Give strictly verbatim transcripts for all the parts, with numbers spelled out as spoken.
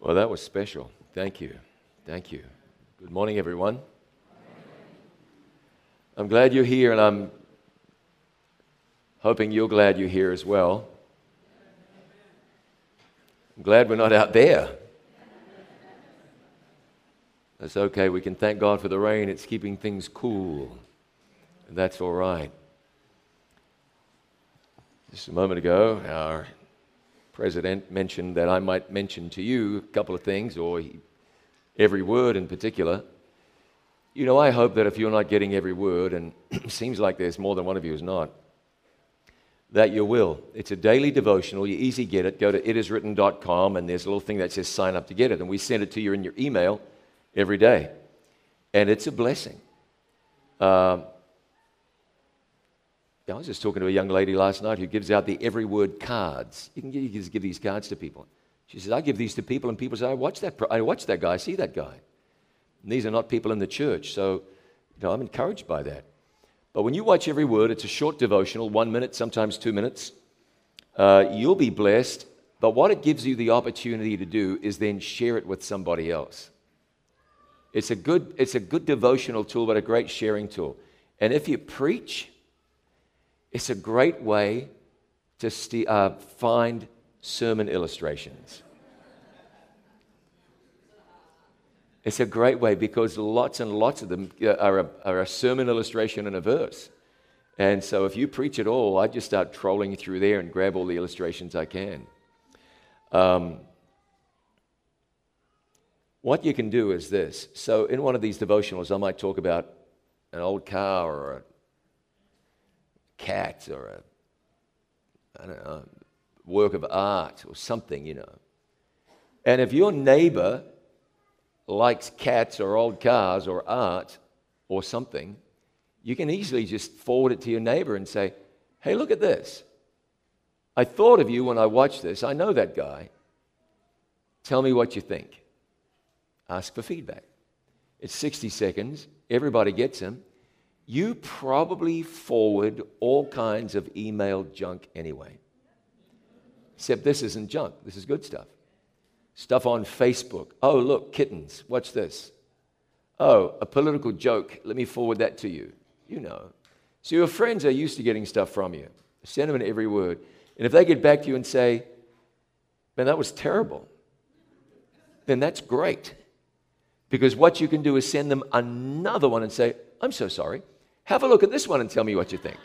Well, that was special. Thank you. Thank you. Good morning, everyone. I'm glad you're here, and I'm hoping you're glad you're here as well. I'm glad we're not out there. That's okay. We can thank God for the rain. It's keeping things cool. And that's all right. Just a moment ago, our president mentioned that I might mention to you a couple of things, or he, every word in particular. You know, I hope that if you're not getting every word, and it seems like there's more than one of you who's not, that you will. It's a daily devotional. You easy get it. Go to it is written dot com, and there's a little thing that says sign up to get it. And we send it to you in your email every day. And it's a blessing. Um, I was just talking to a young lady last night who gives out the every word cards. You can, you can just give these cards to people. She says, I give these to people, and people say, I watch that, I watch that guy, I see that guy. And these are not people in the church, so you know, I'm encouraged by that. But when you watch every word, it's a short devotional, one minute, sometimes two minutes. Uh, you'll be blessed, but what it gives you the opportunity to do is then share it with somebody else. It's a good, it's a good devotional tool, but a great sharing tool. And if you preach, it's a great way to st- uh, find sermon illustrations. It's a great way because lots and lots of them are a, are a sermon illustration and a verse. And so if you preach at all, I just start trolling through there and grab all the illustrations I can. Um, what you can do is this. So in one of these devotionals, I might talk about an old car or a cat or a, I don't know, work of art or something, you know. And if your neighbor likes cats or old cars or art or something, you can easily just forward it to your neighbor and say, hey, look at this. I thought of you when I watched this. I know that guy. Tell me what you think. Ask for feedback. It's sixty seconds. Everybody gets them. You probably forward all kinds of email junk anyway. Except this isn't junk. This is good stuff. Stuff on Facebook. Oh, look, kittens. Watch this. Oh, a political joke. Let me forward that to you. You know. So your friends are used to getting stuff from you. Send them in every word. And if they get back to you and say, man, that was terrible, then that's great. Because what you can do is send them another one and say, I'm so sorry. Have a look at this one and tell me what you think.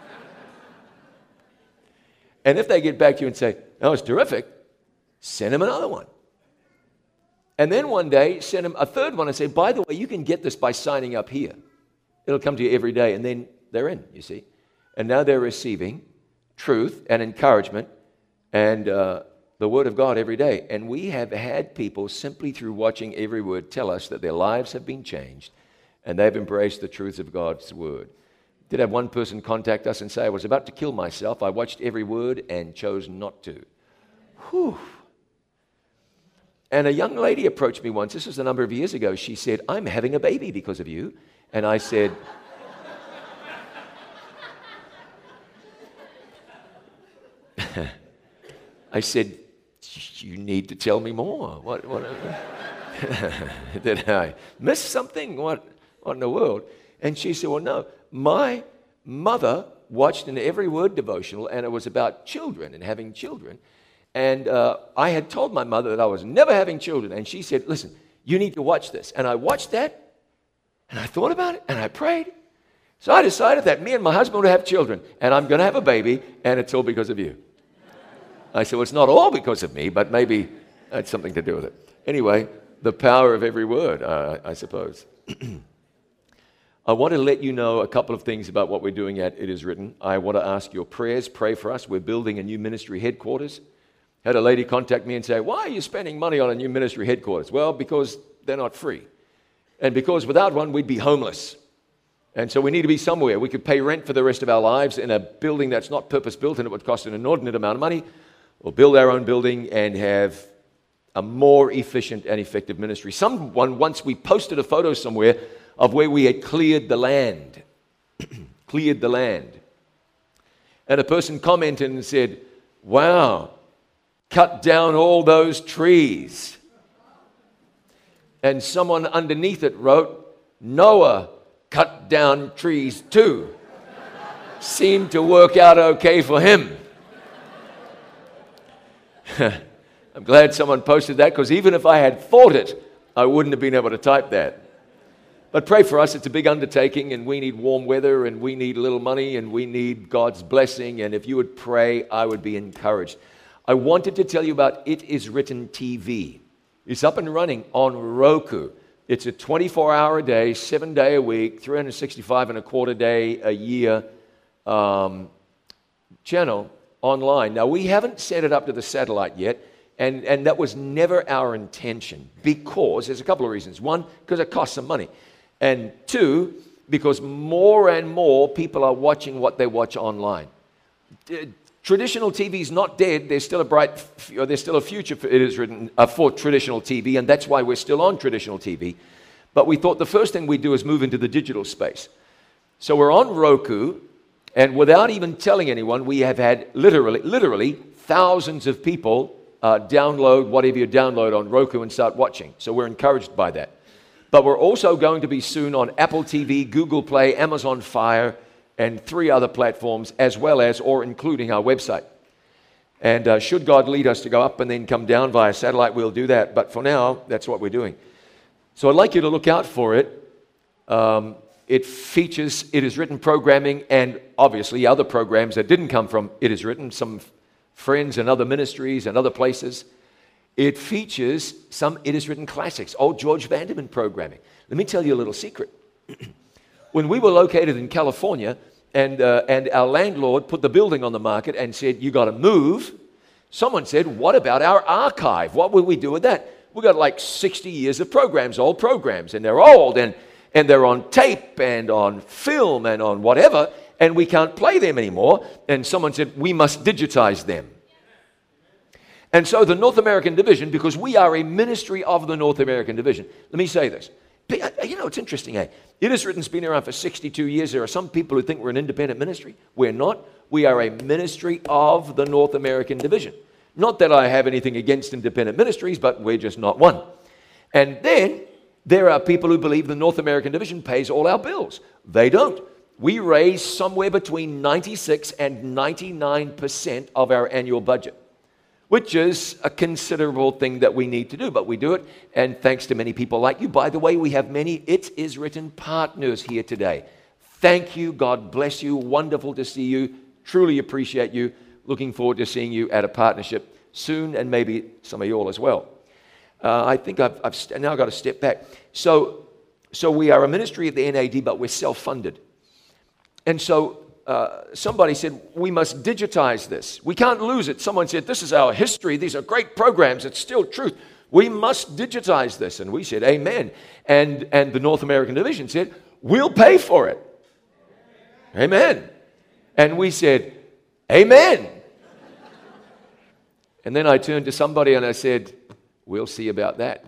And if they get back to you and say, that was terrific, send them another one. And then one day, send them a third one and say, by the way, you can get this by signing up here. It'll come to you every day, and then they're in, you see. And now they're receiving truth and encouragement and uh, the Word of God every day. And we have had people simply through watching every word tell us that their lives have been changed and they've embraced the truths of God's Word. Did have one person contact us and say, I was about to kill myself. I watched every word and chose not to. Whew. And a young lady approached me once. This was a number of years ago. She said, I'm having a baby because of you. And I said, I said, you need to tell me more. What, what did I miss something? What, what in the world? And she said, well, no, my mother watched an every word devotional, and it was about children and having children. And uh, I had told my mother that I was never having children. And she said, listen, you need to watch this. And I watched that, and I thought about it, and I prayed. So I decided that me and my husband would have children, and I'm going to have a baby, and it's all because of you. I said, well, it's not all because of me, but maybe that's something to do with it. Anyway, the power of every word, uh, I suppose. I want to let you know a couple of things about what we're doing at It Is Written. I want to ask your prayers. Pray for us. We're building a new ministry headquarters. Had a lady contact me and say, why are you spending money on a new ministry headquarters? Well, because they're not free. And because without one, we'd be homeless. And so we need to be somewhere. We could pay rent for the rest of our lives in a building that's not purpose-built and it would cost an inordinate amount of money. We'll build our own building and have a more efficient and effective ministry. Someone, once we posted a photo somewhere of where we had cleared the land. cleared the land. And a person commented and said, wow, cut down all those trees. And someone underneath it wrote, Noah cut down trees too. Seemed to work out okay for him. I'm glad someone posted that, because even if I had thought it, I wouldn't have been able to type that. But pray for us. It's a big undertaking, and we need warm weather, and we need a little money, and we need God's blessing. And if you would pray, I would be encouraged. I wanted to tell you about It Is Written T V. It's up and running on Roku. It's a twenty-four hour a day, seven day a week, three hundred sixty-five and a quarter day a year um, channel online. Now, we haven't set it up to the satellite yet, and, and that was never our intention, because there's a couple of reasons. One, because it costs some money. And two, because more and more people are watching what they watch online. Traditional T V is not dead. There's still a bright, or there's still a future for It Is Written uh, for traditional T V, and that's why we're still on traditional T V. But we thought the first thing we'd do is move into the digital space. So we're on Roku, and without even telling anyone, we have had literally, literally thousands of people uh, download whatever you download on Roku and start watching. So we're encouraged by that. But we're also going to be soon on Apple T V, Google Play, Amazon Fire, and three other platforms, as well as, or including our website. And uh, should God lead us to go up and then come down via satellite, we'll do that. But for now, that's what we're doing. So I'd like you to look out for it. Um, it features It Is Written programming, and obviously other programs that didn't come from It Is Written, some friends and other ministries and other places. It features some It Is Written classics, old George Vanderman programming. Let me tell you a little secret. When we were located in California, and, uh, and our landlord put the building on the market and said, you got to move, someone said, what about our archive? What will we do with that? We got like sixty years of programs, old programs, and they're old, and, and they're on tape and on film and on whatever, and we can't play them anymore. And someone said, we must digitize them. And so the North American division, because we are a ministry of the North American division, let me say this. You know, it's interesting, eh? It Is Written's been around for sixty-two years. There are some people who think we're an independent ministry. We're not. We are a ministry of the North American division. Not that I have anything against independent ministries, but we're just not one. And then there are people who believe the North American division pays all our bills. They don't. We raise somewhere between ninety-six and ninety-nine percent of our annual budget, which is a considerable thing that we need to do, but we do it, and thanks to many people like you. By the way, we have many It Is Written partners here today. Thank you. God bless you. Wonderful to see you. Truly appreciate you. Looking forward to seeing you at a partnership soon, and maybe some of you all as well. Uh, I think I've, I've st- now got to step back. So, so we are a ministry at the N A D, but we're self-funded. And so uh, somebody said, we must digitize this. We can't lose it. Someone said, this is our history. These are great programs. It's still truth. We must digitize this. And we said, amen. And, and the North American division said, we'll pay for it. Amen. And we said, amen. And then I turned to somebody and I said, we'll see about that.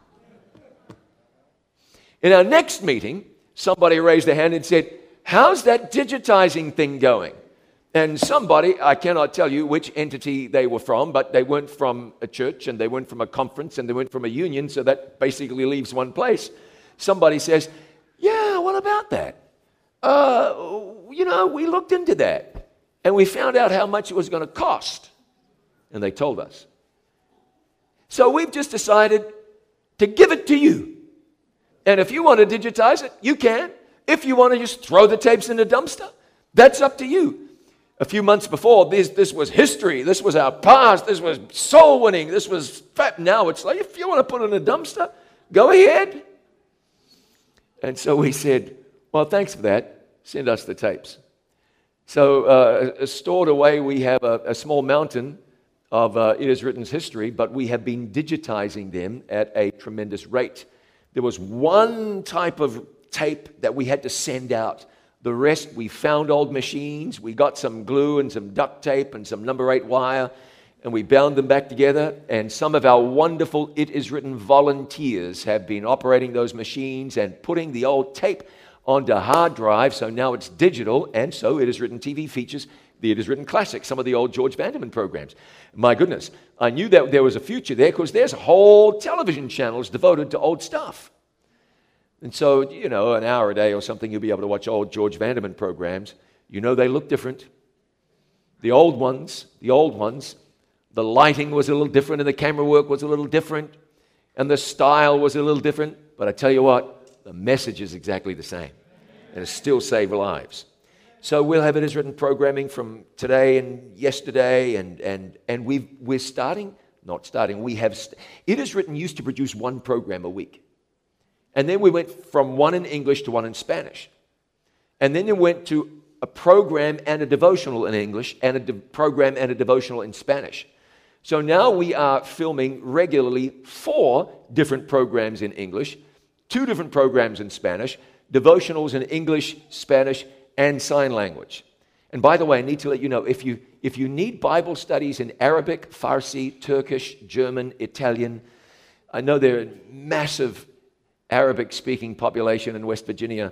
In our next meeting, somebody raised their hand and said, how's that digitizing thing going? And somebody, I cannot tell you which entity they were from, but they weren't from a church, and they weren't from a conference, and they weren't from a union, so that basically leaves one place. Somebody says, yeah, what about that? Uh, you know, we looked into that, and we found out how much it was going to cost. And they told us. So we've just decided to give it to you. And if you want to digitize it, you can. If you want to just throw the tapes in the dumpster, that's up to you. A few months before, this, this was history. This was our past. This was soul winning. This was fat. Now it's like, if you want to put it in a dumpster, go ahead. And so we said, well, thanks for that. Send us the tapes. So uh, stored away, we have a, a small mountain of uh, It Is Written's history, but we have been digitizing them at a tremendous rate. There was one type of tape that we had to send out. The rest, we found old machines, we got some glue and some duct tape and some number eight wire, and we bound them back together, and some of our wonderful It Is Written volunteers have been operating those machines and putting the old tape onto hard drive, so now it's digital, and so It Is Written T V features the It Is Written Classics, some of the old George Vanderman programs. My goodness, I knew that there was a future there because there's whole television channels devoted to old stuff. And so, you know, an hour a day or something, you'll be able to watch old George Vanderman programs. You know they look different. The old ones, the old ones, the lighting was a little different and the camera work was a little different and the style was a little different. But I tell you what, the message is exactly the same. And it still saves lives. So we'll have It Is Written programming from today and yesterday, and and and we've, we're starting, not starting, we have, st- It Is Written used to produce one program a week. And then we went from one in English to one in Spanish. And then it went to a program and a devotional in English, and a de- program and a devotional in Spanish. So now we are filming regularly four different programs in English, two different programs in Spanish, devotionals in English, Spanish, and sign language. And by the way, I need to let you know, if you if you need Bible studies in Arabic, Farsi, Turkish, German, Italian, I know there are a massive Arabic-speaking population in West Virginia.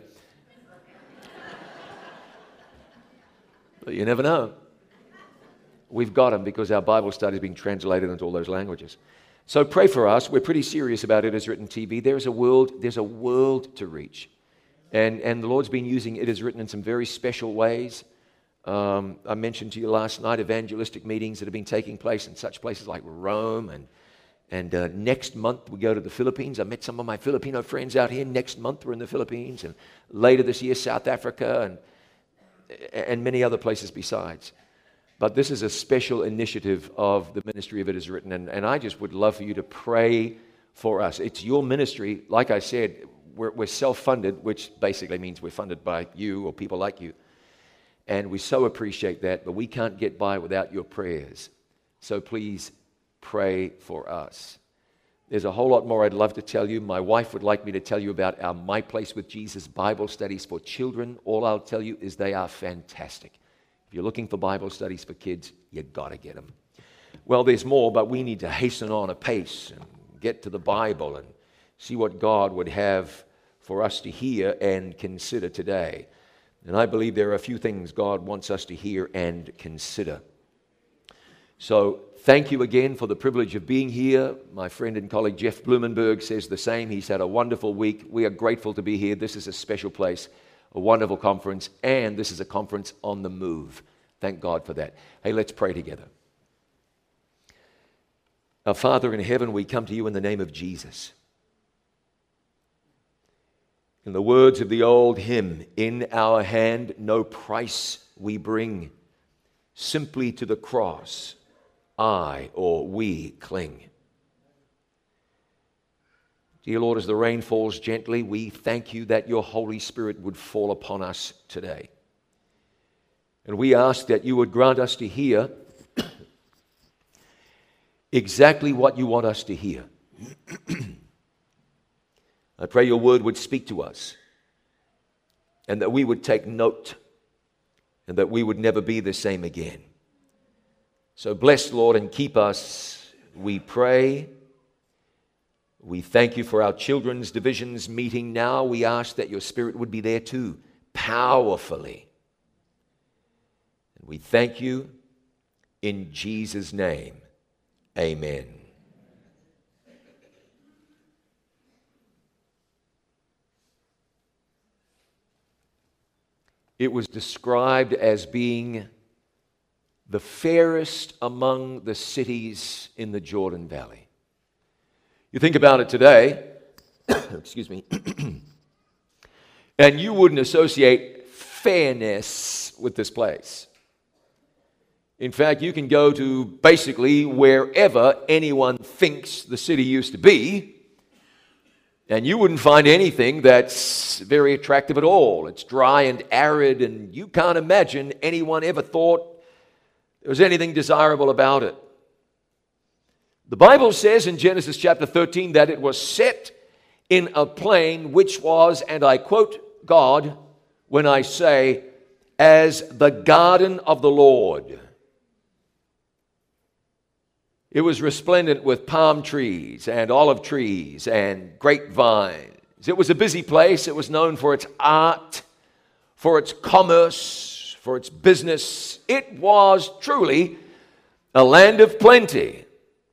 But you never know. We've got them because our Bible study is being translated into all those languages. So pray for us. We're pretty serious about It Is Written T V. There's a world, there's a world to reach. And, and the Lord's been using It Is Written in some very special ways. Um, I mentioned to you last night evangelistic meetings that have been taking place in such places like Rome. And, and uh, next month we go to the Philippines. I met some of my Filipino friends out here. Next month we're in the Philippines. And later this year, South Africa and, and many other places besides. But this is a special initiative of the ministry of It Is Written. And, and I just would love for you to pray for us. It's your ministry. Like I said, We're, we're self-funded, which basically means we're funded by you or people like you. And we so appreciate that, but we can't get by without your prayers. So please pray for us. There's a whole lot more I'd love to tell you. My wife would like me to tell you about our My Place with Jesus Bible studies for children. All I'll tell you is they are fantastic. If you're looking for Bible studies for kids, you got to get them. Well, there's more, but we need to hasten on a pace and get to the Bible and see what God would have for us to hear and consider today. And I believe there are a few things God wants us to hear and consider. So thank you again for the privilege of being here. My friend and colleague Jeff Blumenberg says the same. He's had a wonderful week. We are grateful to be here. This is a special place, a wonderful conference, and this is a conference on the move. Thank God for that. Hey, let's pray together. Our Father in heaven, we come to you in the name of Jesus. In the words of the old hymn, in our hand no price we bring, simply to the cross I or we cling. Dear Lord, as the rain falls gently, we thank you that your Holy Spirit would fall upon us today. And we ask that you would grant us to hear exactly what you want us to hear. I pray your word would speak to us and that we would take note and that we would never be the same again. So bless, Lord, and keep us, we pray. We thank you for our children's divisions meeting now. We ask that your Spirit would be there too, powerfully. And we thank you in Jesus' name. Amen. It was described as being the fairest among the cities in the Jordan Valley. You think about it today, excuse me, and you wouldn't associate fairness with this place. In fact, you can go to basically wherever anyone thinks the city used to be, and you wouldn't find anything that's very attractive at all. It's dry and arid, and you can't imagine anyone ever thought there was anything desirable about it. The Bible says in Genesis chapter thirteen that it was set in a plain which was, and I quote God when I say, as the garden of the Lord. It was resplendent with palm trees and olive trees and grapevines. It was a busy place. It was known for its art, for its commerce, for its business. It was truly a land of plenty.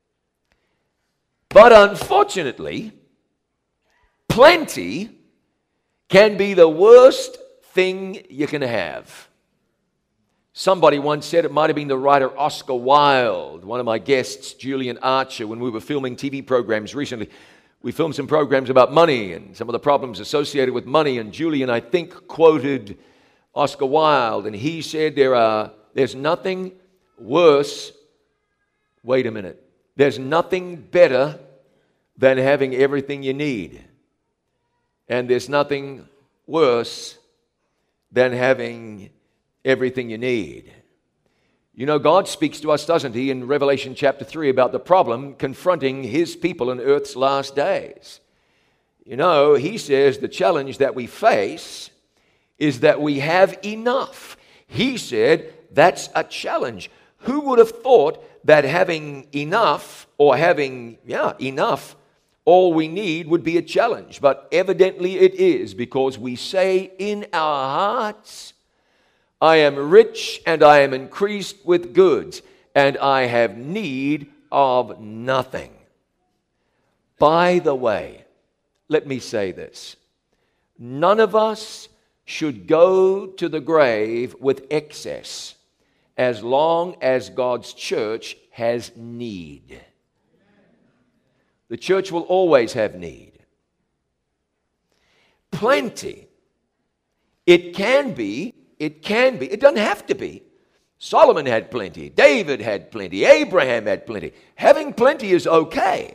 But unfortunately, plenty can be the worst thing you can have. Somebody once said, it might have been the writer Oscar Wilde, one of my guests, Julian Archer, when we were filming T V programs recently. We filmed some programs about money and some of the problems associated with money, and Julian, I think, quoted Oscar Wilde, and he said, there are, there's nothing worse, wait a minute, there's nothing better than having everything you need. And there's nothing worse than having everything you need. You know, God speaks to us, doesn't He, in Revelation chapter three about the problem confronting His people in earth's last days. You know, He says the challenge that we face is that we have enough. He said that's a challenge. Who would have thought that having enough or having, yeah, enough, all we need would be a challenge? But evidently it is, because we say in our hearts, I am rich and I am increased with goods, and I have need of nothing. By the way, let me say this. None of us should go to the grave with excess as long as God's church has need. The church will always have need. Plenty. It can be, it can be, it doesn't have to be. Solomon had plenty, David had plenty, Abraham had plenty. Having plenty is okay.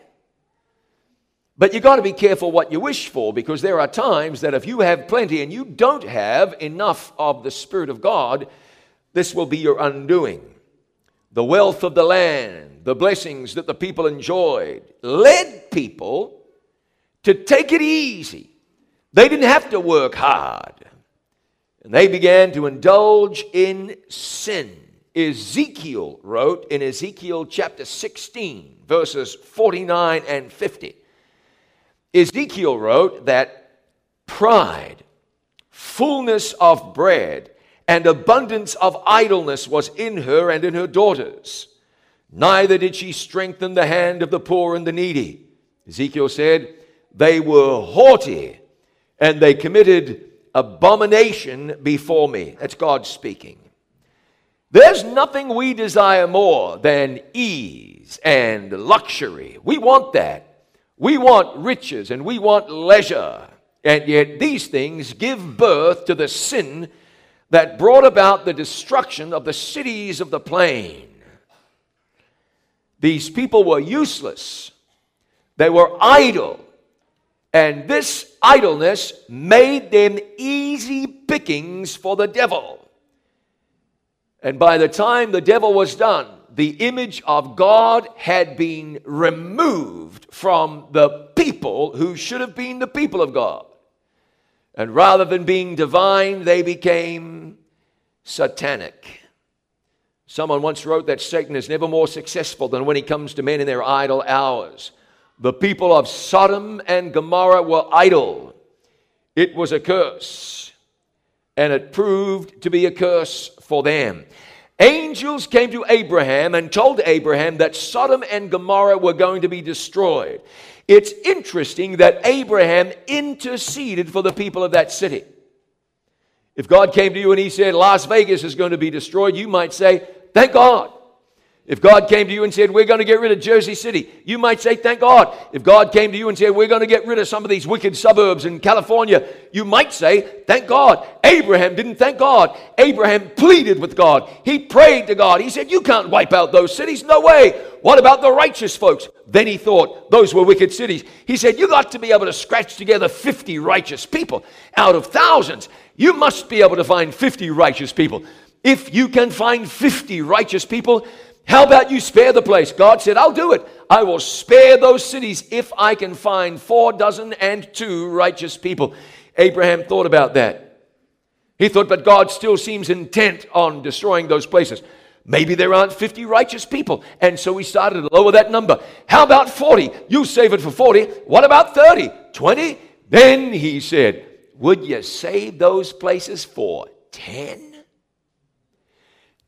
But you got to be careful what you wish for, because there are times that if you have plenty and you don't have enough of the Spirit of God, this will be your undoing. The wealth of the land, the blessings that the people enjoyed, led people to take it easy. They didn't have to work hard. And they began to indulge in sin. Ezekiel wrote in Ezekiel chapter sixteen, verses forty-nine and fifty. Ezekiel wrote that pride, fullness of bread, and abundance of idleness was in her and in her daughters. Neither did she strengthen the hand of the poor and the needy. Ezekiel said, they were haughty, and they committed abomination before me. That's God speaking. There's nothing we desire more than ease and luxury. We want that. We want riches and we want leisure. And yet these things give birth to the sin that brought about the destruction of the cities of the plain. These people were useless. They were idle. And this idleness made them easy pickings for the devil. And by the time the devil was done, the image of God had been removed from the people who should have been the people of God. And rather than being divine, they became satanic. Someone once wrote that Satan is never more successful than when he comes to men in their idle hours. The people of Sodom and Gomorrah were idle. It was a curse, and it proved to be a curse for them. Angels came to Abraham and told Abraham that Sodom and Gomorrah were going to be destroyed. It's interesting that Abraham interceded for the people of that city. If God came to you and he said, Las Vegas is going to be destroyed, you might say, thank God. If God came to you and said, we're going to get rid of Jersey City, you might say, thank God. If God came to you and said, we're going to get rid of some of these wicked suburbs in California, you might say, thank God. Abraham didn't thank God. Abraham pleaded with God. He prayed to God. He said, you can't wipe out those cities. No way. What about the righteous folks? Then he thought those were wicked cities. He said, you got to be able to scratch together fifty righteous people out of thousands. You must be able to find fifty righteous people. If you can find fifty righteous people, how about you spare the place? God said, I'll do it. I will spare those cities if I can find four dozen and two righteous people. Abraham thought about that. He thought, but God still seems intent on destroying those places. Maybe there aren't fifty righteous people. And so he started to lower that number. How about forty? You save it for forty. What about thirty? twenty? Then he said, would you save those places for ten?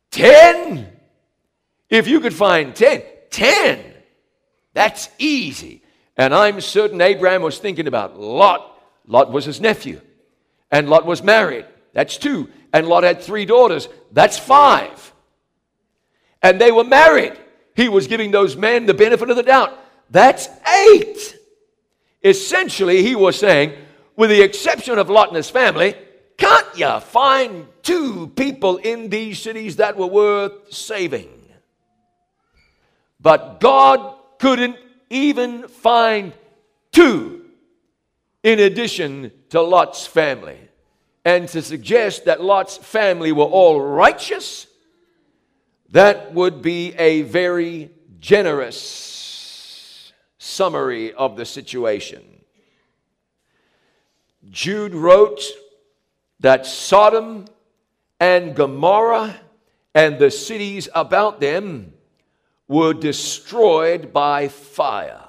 Ten? If you could find ten, ten, that's easy. And I'm certain Abraham was thinking about Lot. Lot was his nephew. And Lot was married. That's two. And Lot had three daughters. That's five. And they were married. He was giving those men the benefit of the doubt. That's eight. Essentially, he was saying, with the exception of Lot and his family, can't you find two people in these cities that were worth saving? But God couldn't even find two in addition to Lot's family. And to suggest that Lot's family were all righteous, that would be a very generous summary of the situation. Jude wrote that Sodom and Gomorrah and the cities about them were destroyed by fire.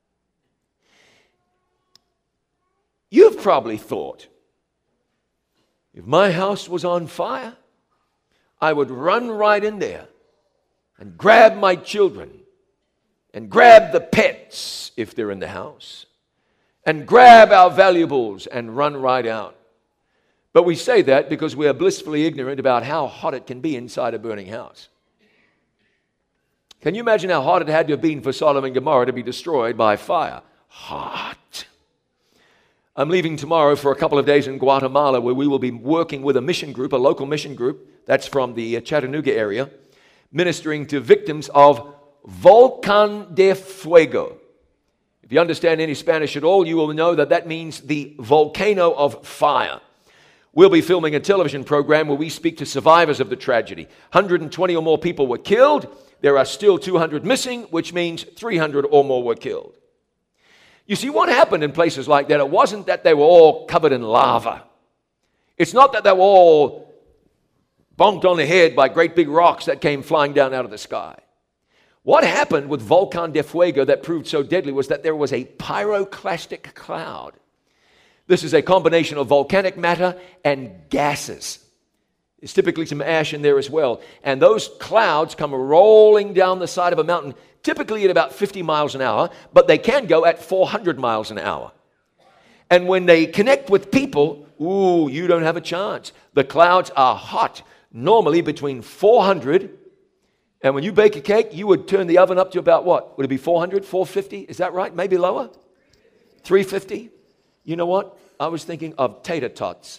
You've probably thought, if my house was on fire, I would run right in there and grab my children and grab the pets if they're in the house and grab our valuables and run right out. But we say that because we are blissfully ignorant about how hot it can be inside a burning house. Can you imagine how hot it had to have been for Sodom and Gomorrah to be destroyed by fire? Hot. I'm leaving tomorrow for a couple of days in Guatemala, where we will be working with a mission group, a local mission group, that's from the Chattanooga area, ministering to victims of Volcán de Fuego. If you understand any Spanish at all, you will know that that means the volcano of fire. We'll be filming a television program where we speak to survivors of the tragedy. one hundred twenty or more people were killed. There are still two hundred missing, which means three hundred or more were killed. You see, what happened in places like that, it wasn't that they were all covered in lava. It's not that they were all bonked on the head by great big rocks that came flying down out of the sky. What happened with Volcán de Fuego that proved so deadly was that there was a pyroclastic cloud. This is a combination of volcanic matter and gases. There's typically some ash in there as well. And those clouds come rolling down the side of a mountain, typically at about fifty miles an hour, but they can go at four hundred miles an hour. And when they connect with people, ooh, you don't have a chance. The clouds are hot, normally between four hundred, and when you bake a cake, you would turn the oven up to about what? Would it be four hundred, four fifty? Is that right? Maybe lower? three fifty? You know what? I was thinking of tater tots.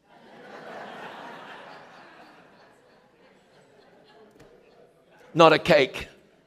Not a cake.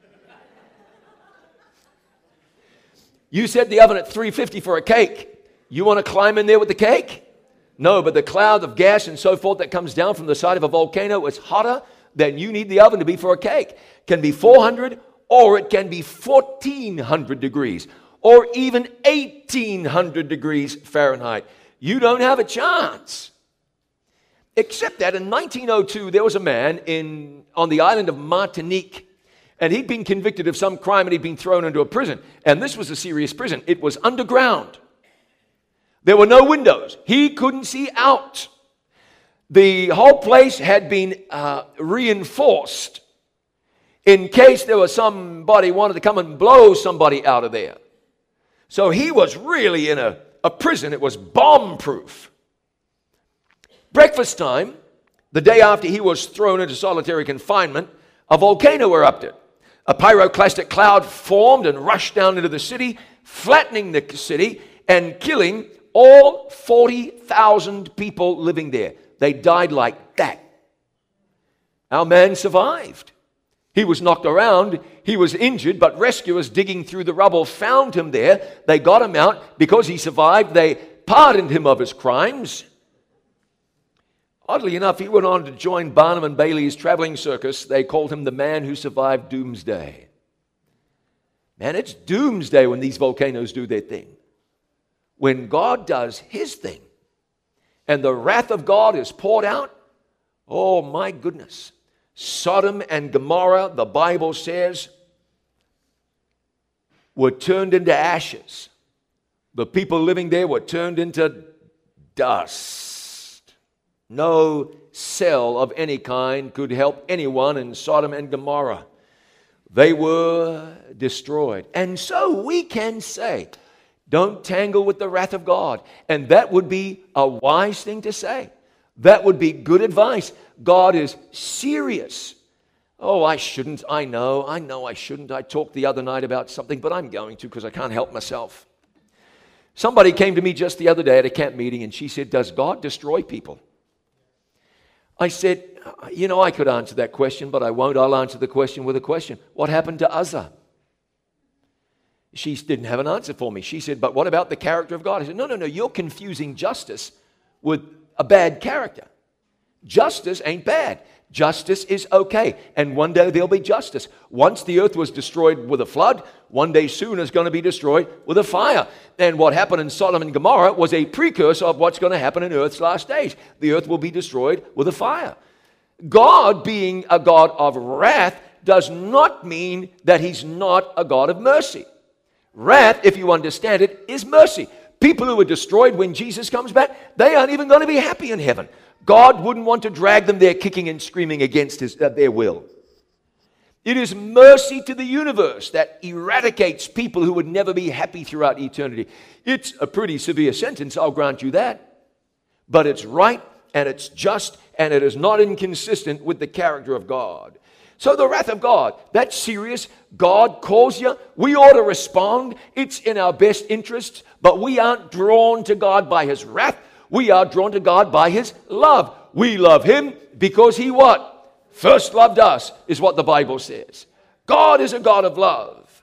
You set the oven at three fifty for a cake. You want to climb in there with the cake? No, but the cloud of gas and so forth that comes down from the side of a volcano is hotter than you need the oven to be for a cake. It can be four hundred, or it can be fourteen hundred degrees, or even eighteen hundred degrees Fahrenheit. You don't have a chance. Except that in nineteen oh two, there was a man in on the island of Martinique, and he'd been convicted of some crime and he'd been thrown into a prison. And this was a serious prison. It was underground. There were no windows. He couldn't see out. The whole place had been uh, reinforced in case there was somebody wanted to come and blow somebody out of there. So he was really in a, a prison. It was bomb-proof. Breakfast time, the day after he was thrown into solitary confinement, a volcano erupted. A pyroclastic cloud formed and rushed down into the city, flattening the city and killing all forty thousand people living there. They died like that. Our man survived. He was knocked around. He was injured, but rescuers digging through the rubble found him there. They got him out. Because he survived, they pardoned him of his crimes. Oddly enough, he went on to join Barnum and Bailey's traveling circus. They called him the man who survived doomsday. Man, it's doomsday when these volcanoes do their thing. When God does his thing and the wrath of God is poured out, oh my goodness. Sodom and Gomorrah, the Bible says, were turned into ashes. The people living there were turned into dust. No cell of any kind could help anyone in Sodom and Gomorrah. They were destroyed. And so we can say, don't tangle with the wrath of God. And that would be a wise thing to say. That would be good advice. God is serious. Oh, I shouldn't. I know. I know I shouldn't. I talked the other night about something, but I'm going to because I can't help myself. Somebody came to me just the other day at a camp meeting and she said, does God destroy people? I said, you know, I could answer that question, but I won't. I'll answer the question with a question. What happened to Uzzah? She didn't have an answer for me. She said, but what about the character of God? I said, no, no, no, you're confusing justice with a bad character. Justice ain't bad. Justice is okay. And one day there'll be justice. Once the earth was destroyed with a flood, one day soon is going to be destroyed with a fire. And what happened in Sodom and Gomorrah was a precursor of what's going to happen in earth's last days. The earth will be destroyed with a fire. God being a God of wrath does not mean that he's not a God of mercy. Wrath, if you understand it, is mercy. People who are destroyed when Jesus comes back, they aren't even going to be happy in heaven. God wouldn't want to drag them there kicking and screaming against his, uh, their will. It is mercy to the universe that eradicates people who would never be happy throughout eternity. It's a pretty severe sentence, I'll grant you that. But it's right and it's just and it is not inconsistent with the character of God. So the wrath of God, that's serious. God calls you. We ought to respond. It's in our best interests, but we aren't drawn to God by his wrath. We are drawn to God by his love. We love him because he what? First loved us, is what the Bible says. God is a God of love.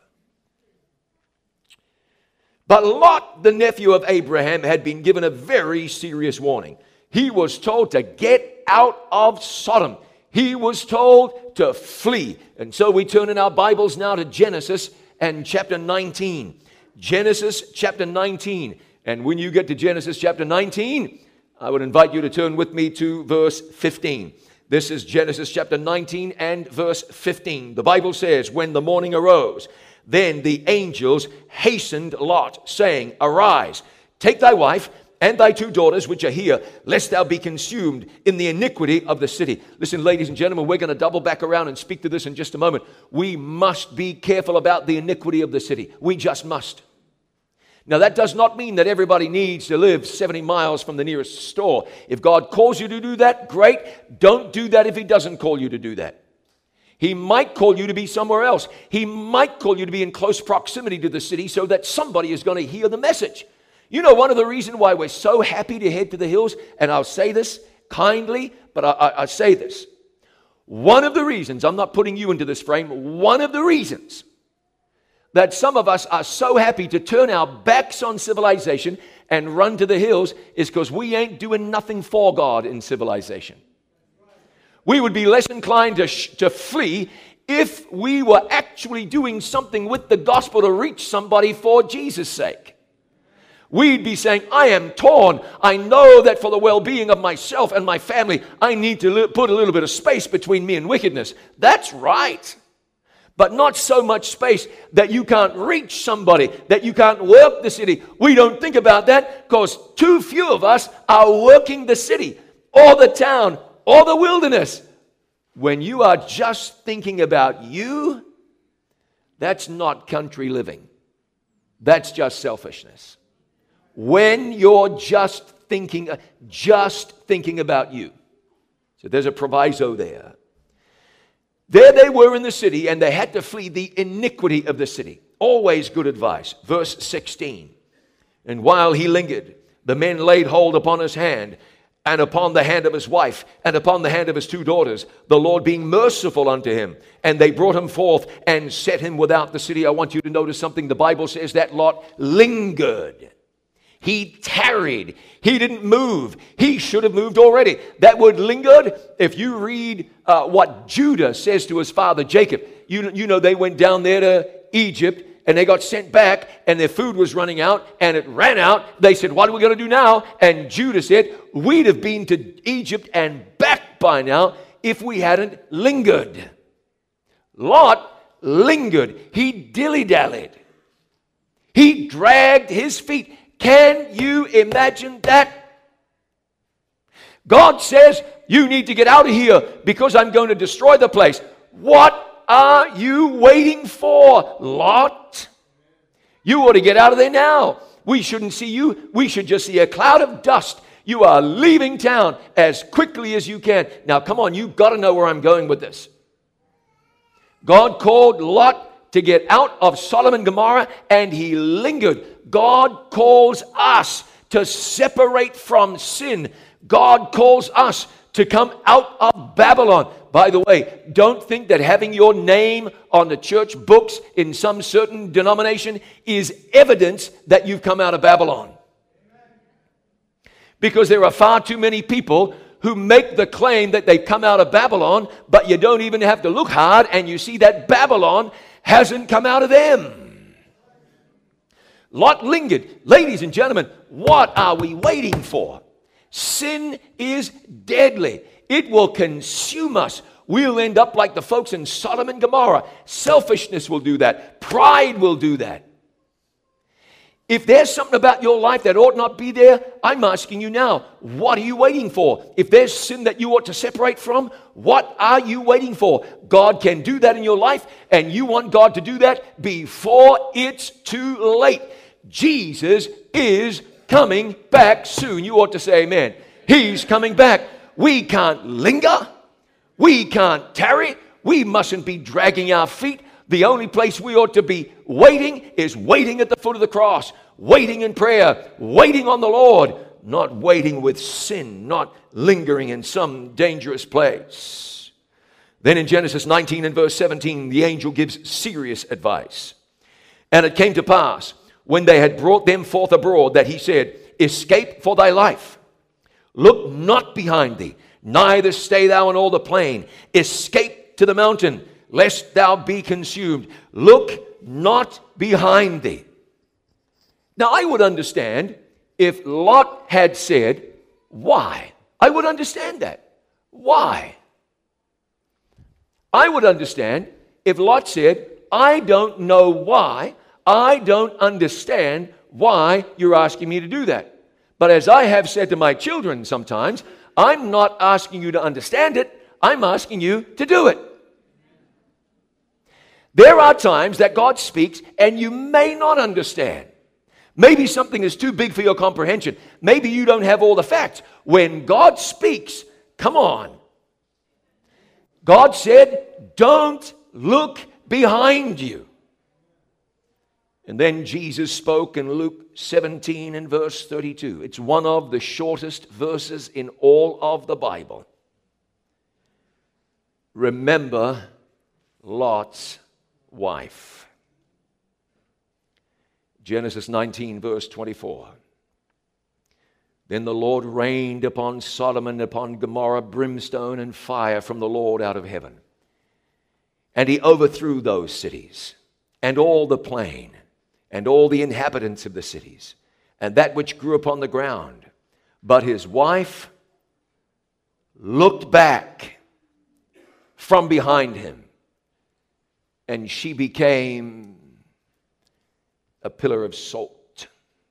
But Lot, the nephew of Abraham, had been given a very serious warning. He was told to get out of Sodom. He was told to flee. And so we turn in our Bibles now to Genesis and chapter nineteen. Genesis chapter nineteen. And when you get to Genesis chapter nineteen, I would invite you to turn with me to verse fifteen. This is Genesis chapter nineteen and verse fifteen. The Bible says, when the morning arose, then the angels hastened Lot, saying, arise, take thy wife and thy two daughters which are here, lest thou be consumed in the iniquity of the city. Listen, ladies and gentlemen, we're going to double back around and speak to this in just a moment. We must be careful about the iniquity of the city. We just must. Now, that does not mean that everybody needs to live seventy miles from the nearest store. If God calls you to do that, great. Don't do that if he doesn't call you to do that. He might call you to be somewhere else. He might call you to be in close proximity to the city so that somebody is going to hear the message. You know, one of the reasons why we're so happy to head to the hills, and I'll say this kindly, but I, I, I say this. One of the reasons, I'm not putting you into this frame, one of the reasons that some of us are so happy to turn our backs on civilization and run to the hills is because we ain't doing nothing for God in civilization. We would be less inclined to, sh- to flee if we were actually doing something with the gospel to reach somebody for Jesus' sake. We'd be saying, I am torn. I know that for the well-being of myself and my family, I need to li- put a little bit of space between me and wickedness. That's right. But not so much space that you can't reach somebody, that you can't work the city. We don't think about that because too few of us are working the city or the town or the wilderness. When you are just thinking about you, that's not country living. That's just selfishness. When you're just thinking, just thinking about you. So there's a proviso there. There they were in the city, and they had to flee the iniquity of the city. Always good advice. Verse sixteen. And while he lingered, the men laid hold upon his hand, and upon the hand of his wife, and upon the hand of his two daughters, the Lord being merciful unto him. And they brought him forth and set him without the city. I want you to notice something. The Bible says that Lot lingered. He tarried. He didn't move. He should have moved already. That word lingered, if you read uh, what Judah says to his father Jacob, you, you know they went down there to Egypt and they got sent back and their food was running out and it ran out. They said, what are we going to do now? And Judah said, we'd have been to Egypt and back by now if we hadn't lingered. Lot lingered. He dilly-dallied. He dragged his feet. Can you imagine that? God says, you need to get out of here because I'm going to destroy the place. What are you waiting for, Lot? You ought to get out of there now. We shouldn't see you. We should just see a cloud of dust. You are leaving town as quickly as you can. Now, come on, you've got to know where I'm going with this. God called Lot to get out of Sodom and Gomorrah, and he lingered. God calls us to separate from sin. God calls us to come out of Babylon. By the way, don't think that having your name on the church books in some certain denomination is evidence that you've come out of Babylon. Because there are far too many people who make the claim that they've come out of Babylon, but you don't even have to look hard and you see that Babylon hasn't come out of them. Lot lingered. Ladies and gentlemen, what are we waiting for? Sin is deadly. It will consume us. We'll end up like the folks in Sodom and Gomorrah. Selfishness will do that. Pride will do that. If there's something about your life that ought not be there, I'm asking you now, what are you waiting for? If there's sin that you ought to separate from, what are you waiting for? God can do that in your life, and you want God to do that before it's too late. Jesus is coming back soon. You ought to say amen. He's coming back. We can't linger. We can't tarry. We mustn't be dragging our feet. The only place we ought to be waiting is waiting at the foot of the cross, waiting in prayer, waiting on the Lord, not waiting with sin, not lingering in some dangerous place. Then in Genesis nineteen and verse seventeen, the angel gives serious advice. And it came to pass, when they had brought them forth abroad, that he said, escape for thy life. Look not behind thee, neither stay thou in all the plain. Escape to the mountain, lest thou be consumed. Look not behind thee. Now, I would understand if Lot had said, why? I would understand that. Why? I would understand if Lot said, I don't know why. I don't understand why you're asking me to do that. But as I have said to my children sometimes, I'm not asking you to understand it. I'm asking you to do it. There are times that God speaks and you may not understand. Maybe something is too big for your comprehension. Maybe you don't have all the facts. When God speaks, come on. God said, don't look behind you. And then Jesus spoke in Luke seventeen and verse thirty-two. It's one of the shortest verses in all of the Bible. Remember Lot's wife. Genesis nineteen verse twenty-four. Then the Lord rained upon Sodom and upon Gomorrah brimstone and fire from the Lord out of heaven. And he overthrew those cities and all the plain and all the inhabitants of the cities and that which grew upon the ground. But his wife looked back from behind him, and she became a pillar of salt.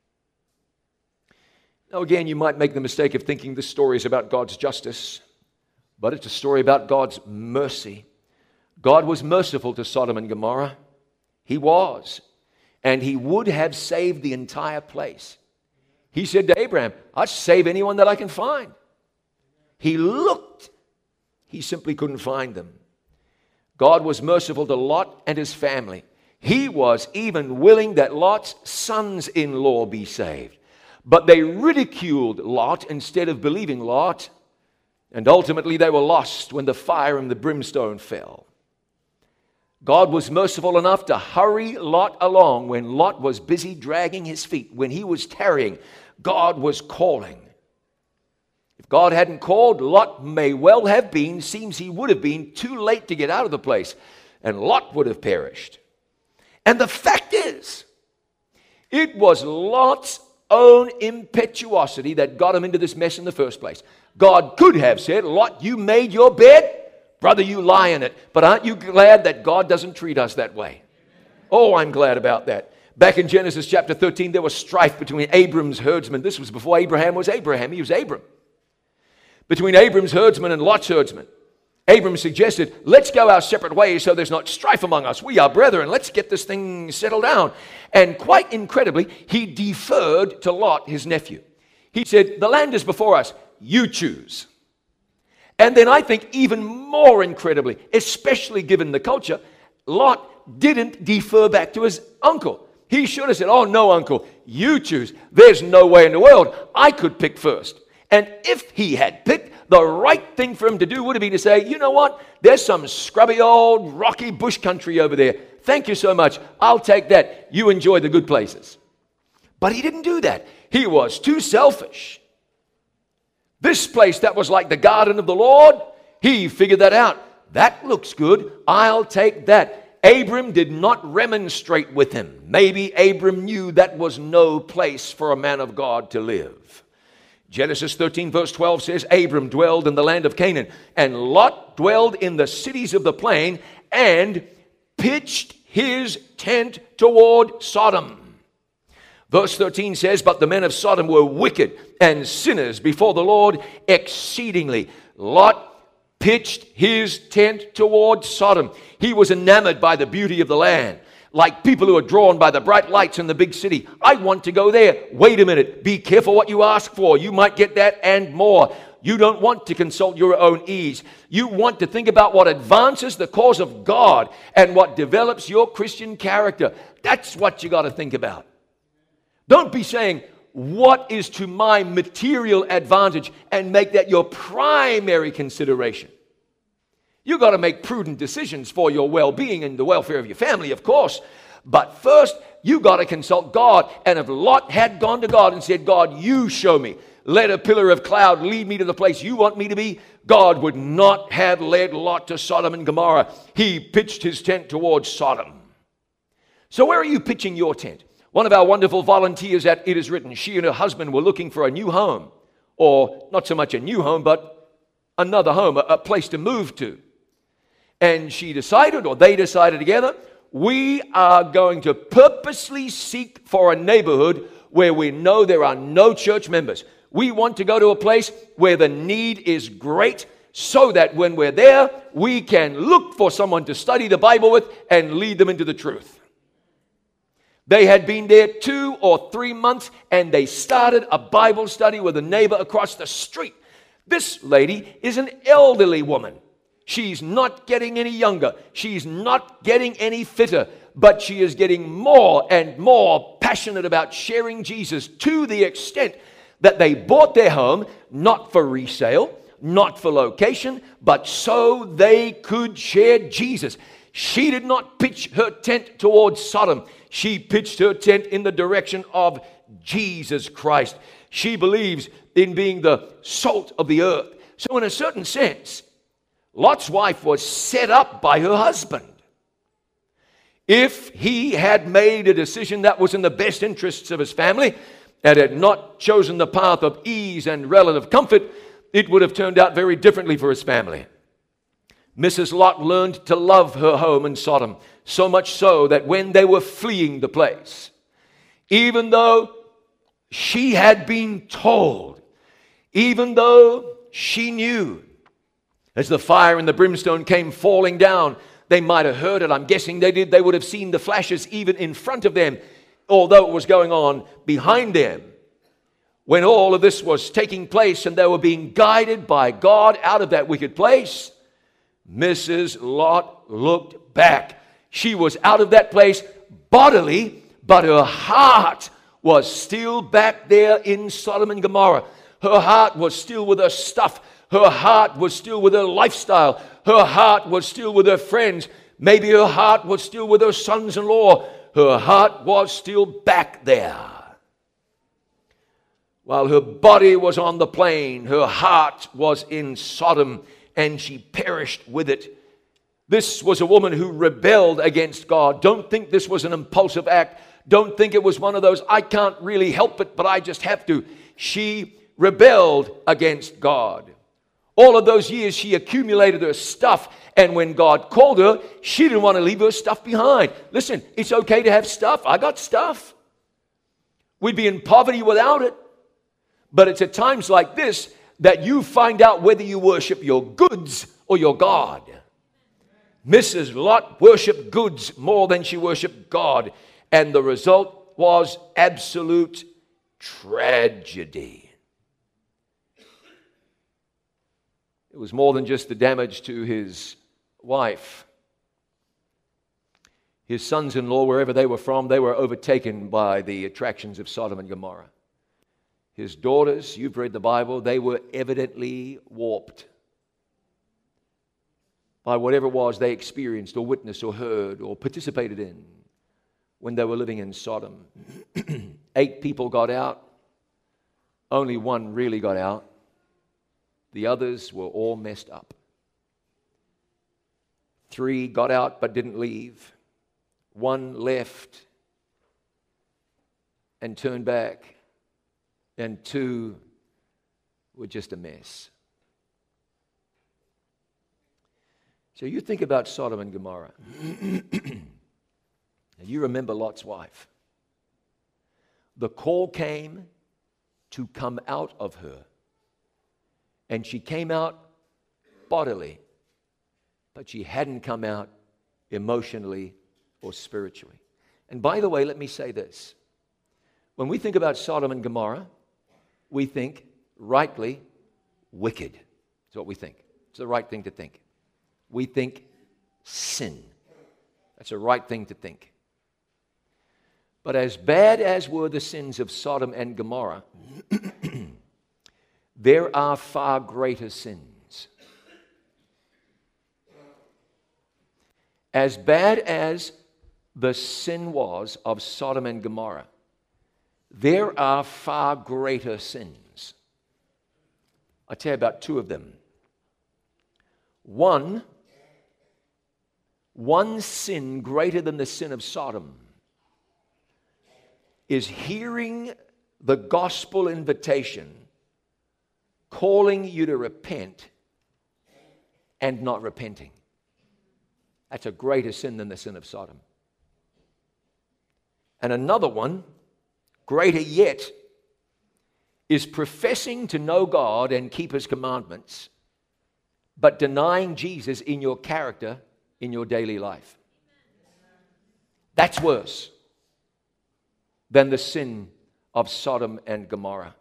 Now again, you might make the mistake of thinking this story is about God's justice, but it's a story about God's mercy. God was merciful to Sodom and Gomorrah. He was. And he would have saved the entire place. He said to Abraham, I'll save anyone that I can find. He looked. He simply couldn't find them. God was merciful to Lot and his family. He was even willing that Lot's sons-in-law be saved. But they ridiculed Lot instead of believing Lot. And ultimately they were lost when the fire and the brimstone fell. God was merciful enough to hurry Lot along when Lot was busy dragging his feet. When he was tarrying, God was calling. If God hadn't called, Lot may well have been, seems he would have been, too late to get out of the place. And Lot would have perished. And the fact is, it was Lot's own impetuosity that got him into this mess in the first place. God could have said, Lot, you made your bed. Brother, you lie in it. But aren't you glad that God doesn't treat us that way? Oh, I'm glad about that. Back in Genesis chapter thirteen, there was strife between Abram's herdsmen. This was before Abraham was Abraham. He was Abram. between Abram's herdsmen and Lot's herdsmen. Abram suggested, let's go our separate ways so there's not strife among us. We are brethren. Let's get this thing settled down. And quite incredibly, he deferred to Lot, his nephew. He said, the land is before us. You choose. And then I think even more incredibly, especially given the culture, Lot didn't defer back to his uncle. He should have said, oh, no, uncle, you choose. There's no way in the world I could pick first. And if he had picked, the right thing for him to do would have been to say, you know what? There's some scrubby old rocky bush country over there. Thank you so much. I'll take that. You enjoy the good places. But he didn't do that. He was too selfish. This place that was like the garden of the Lord, he figured that out. That looks good. I'll take that. Abram did not remonstrate with him. Maybe Abram knew that was no place for a man of God to live. Genesis thirteen verse twelve says, Abram dwelled in the land of Canaan, and Lot dwelled in the cities of the plain, and pitched his tent toward Sodom. Verse thirteen says, but the men of Sodom were wicked and sinners before the Lord exceedingly. Lot pitched his tent toward Sodom. He was enamored by the beauty of the land. Like people who are drawn by the bright lights in the big city. I want to go there. Wait a minute. Be careful what you ask for. You might get that and more. You don't want to consult your own ease. You want to think about what advances the cause of God and what develops your Christian character. That's what you got to think about. Don't be saying, what is to my material advantage, and make that your primary consideration. You got to make prudent decisions for your well-being and the welfare of your family, of course. But first, you got to consult God. And if Lot had gone to God and said, God, you show me. Let a pillar of cloud lead me to the place you want me to be. God would not have led Lot to Sodom and Gomorrah. He pitched his tent towards Sodom. So where are you pitching your tent? One of our wonderful volunteers at It Is Written, she and her husband were looking for a new home. Or not so much a new home, but another home, a, a place to move to. And she decided, or they decided together, we are going to purposely seek for a neighborhood where we know there are no church members. We want to go to a place where the need is great, so that when we're there, we can look for someone to study the Bible with and lead them into the truth. They had been there two or three months, and they started a Bible study with a neighbor across the street. This lady is an elderly woman. She's not getting any younger. She's not getting any fitter. But she is getting more and more passionate about sharing Jesus, to the extent that they bought their home, not for resale, not for location, but so they could share Jesus. She did not pitch her tent towards Sodom. She pitched her tent in the direction of Jesus Christ. She believes in being the salt of the earth. So in a certain sense, Lot's wife was set up by her husband. If he had made a decision that was in the best interests of his family and had not chosen the path of ease and relative comfort, it would have turned out very differently for his family. Missus Lot learned to love her home in Sodom, so much so that when they were fleeing the place, even though she had been told, even though she knew, as the fire and the brimstone came falling down, they might have heard it. I'm guessing they did. They would have seen the flashes even in front of them, although it was going on behind them. When all of this was taking place and they were being guided by God out of that wicked place, Missus Lot looked back. She was out of that place bodily, but her heart was still back there in Sodom and Gomorrah. Her heart was still with her stuff. Her heart was still with her lifestyle. Her heart was still with her friends. Maybe her heart was still with her sons-in-law. Her heart was still back there. While her body was on the plain, her heart was in Sodom, and she perished with it. This was a woman who rebelled against God. Don't think this was an impulsive act. Don't think it was one of those, I can't really help it, but I just have to. She rebelled against God. All of those years, she accumulated her stuff, and when God called her, she didn't want to leave her stuff behind. Listen, it's okay to have stuff. I got stuff. We'd be in poverty without it. But it's at times like this that you find out whether you worship your goods or your God. Missus Lot worshiped goods more than she worshiped God. And the result was absolute tragedy. It was more than just the damage to his wife. His sons-in-law, wherever they were from, they were overtaken by the attractions of Sodom and Gomorrah. His daughters, you've read the Bible, they were evidently warped by whatever it was they experienced or witnessed or heard or participated in when they were living in Sodom. Eight people got out. Only one really got out. The others were all messed up. Three got out but didn't leave. One left and turned back. And two were just a mess. So you think about Sodom and Gomorrah. And you remember Lot's wife. The call came to come out of her. And she came out bodily, but she hadn't come out emotionally or spiritually. And by the way, let me say this. When we think about Sodom and Gomorrah, we think rightly wicked. That's what we think. It's the right thing to think. We think sin. That's the right thing to think. But as bad as were the sins of Sodom and Gomorrah, there are far greater sins. As bad as the sin was of Sodom and Gomorrah, there are far greater sins. I'll tell you about two of them. One, one sin greater than the sin of Sodom is hearing the gospel invitation calling you to repent and not repenting. That's a greater sin than the sin of Sodom. And another one, greater yet, is professing to know God and keep His commandments, but denying Jesus in your character, in your daily life. That's worse than the sin of Sodom and Gomorrah.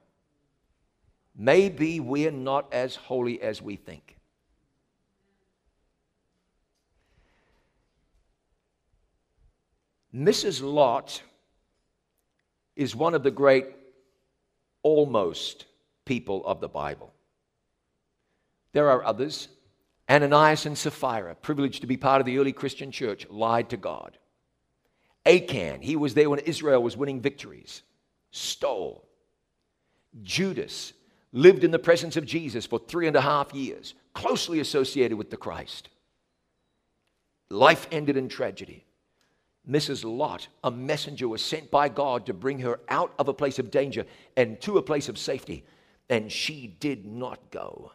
Maybe we're not as holy as we think. Missus Lot is one of the great almost people of the Bible. There are others. Ananias and Sapphira, privileged to be part of the early Christian church, lied to God. Achan, he was there when Israel was winning victories, stole. Judas lived in the presence of Jesus for three and a half years, closely associated with the Christ. Life ended in tragedy. Missus Lot, a messenger, was sent by God to bring her out of a place of danger and to a place of safety, and she did not go.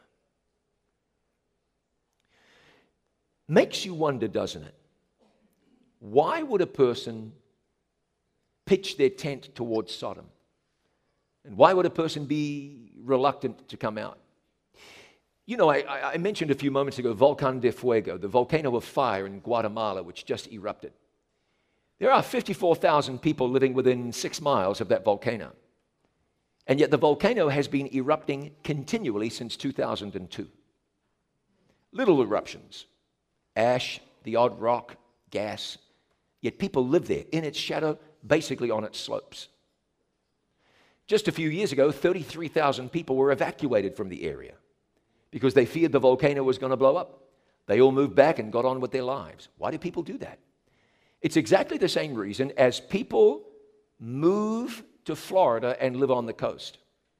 Makes you wonder, doesn't it? Why would a person pitch their tent towards Sodom? And why would a person be reluctant to come out? You know, I, I mentioned a few moments ago Volcán de Fuego, the volcano of fire in Guatemala, which just erupted. There are fifty-four thousand people living within six miles of that volcano. And yet the volcano has been erupting continually since two thousand two. Little eruptions. Ash, the odd rock, gas. Yet people live there in its shadow, basically on its slopes. Just a few years ago, thirty-three thousand people were evacuated from the area because they feared the volcano was going to blow up. They all moved back and got on with their lives. Why do people do that? It's exactly the same reason as people move to Florida and live on the coast.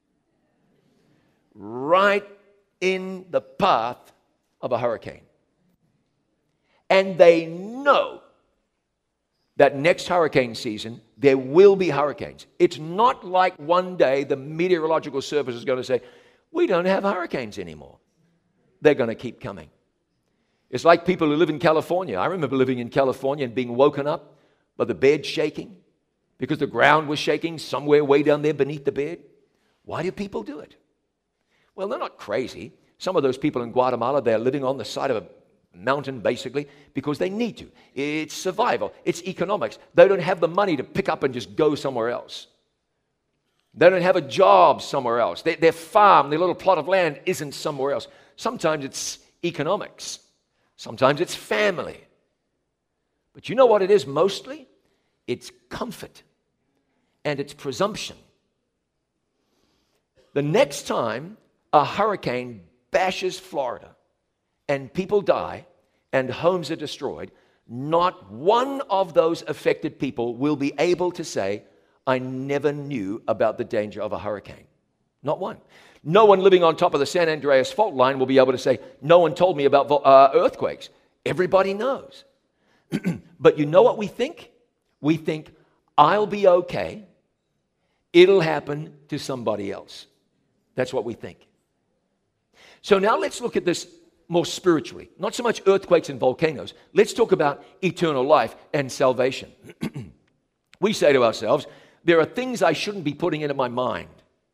Right in the path of a hurricane. And they know that next hurricane season, there will be hurricanes. It's not like one day the meteorological service is going to say, we don't have hurricanes anymore. They're going to keep coming. It's like people who live in California. I remember living in California and being woken up by the bed shaking because the ground was shaking somewhere way down there beneath the bed. Why do people do it? Well, they're not crazy. Some of those people in Guatemala, they're living on the side of a mountain, basically, because they need to. It's survival. It's economics. They don't have the money to pick up and just go somewhere else. They don't have a job somewhere else. Their, their farm, their little plot of land isn't somewhere else. Sometimes it's economics. Sometimes it's family. But you know what it is mostly? It's comfort. And it's presumption. The next time a hurricane bashes Florida and people die and homes are destroyed, not one of those affected people will be able to say, I never knew about the danger of a hurricane. Not one. No one living on top of the San Andreas fault line will be able to say, no one told me about uh, earthquakes. Everybody knows. But you know what we think? We think, I'll be okay. It'll happen to somebody else. That's what we think. So now let's look at this more spiritually. Not so much earthquakes and volcanoes. Let's talk about eternal life and salvation. We say to ourselves, there are things I shouldn't be putting into my mind,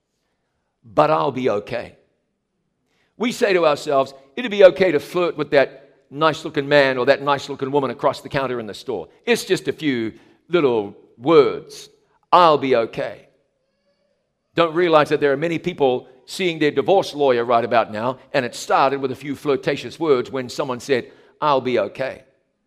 but I'll be okay. We say to ourselves, it'd be okay to flirt with that nice-looking man or that nice-looking woman across the counter in the store. It's just a few little words. I'll be okay. Don't realize that there are many people seeing their divorce lawyer right about now, and it started with a few flirtatious words when someone said, I'll be okay.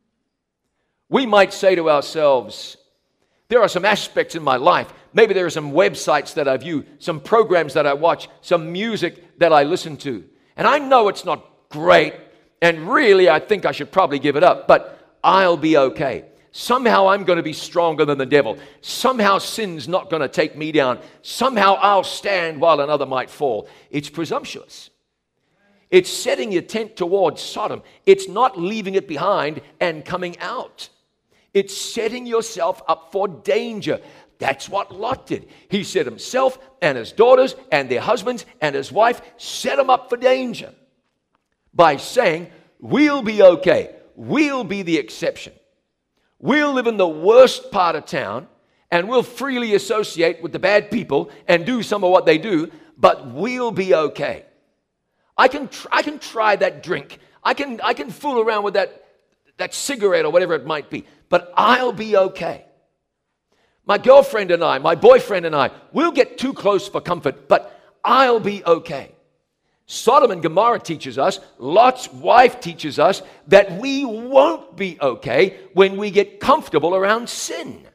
We might say to ourselves, there are some aspects in my life. Maybe there are some websites that I view, some programs that I watch, some music that I listen to. And I know it's not great, and really I think I should probably give it up, but I'll be okay. Somehow I'm going to be stronger than the devil. Somehow sin's not going to take me down. Somehow I'll stand while another might fall. It's presumptuous. It's setting your tent towards Sodom. It's not leaving it behind and coming out. It's setting yourself up for danger. That's what Lot did. He set himself and his daughters and their husbands and his wife, set them up for danger by saying, we'll be okay. We'll be the exception. We'll live in the worst part of town and we'll freely associate with the bad people and do some of what they do, but we'll be okay. I can tr- I can try that drink. I can I can fool around with that that cigarette or whatever it might be, but I'll be okay. My girlfriend and I, my boyfriend and I, we'll get too close for comfort, but I'll be okay. Sodom and Gomorrah teaches us, Lot's wife teaches us, that we won't be okay when we get comfortable around sin.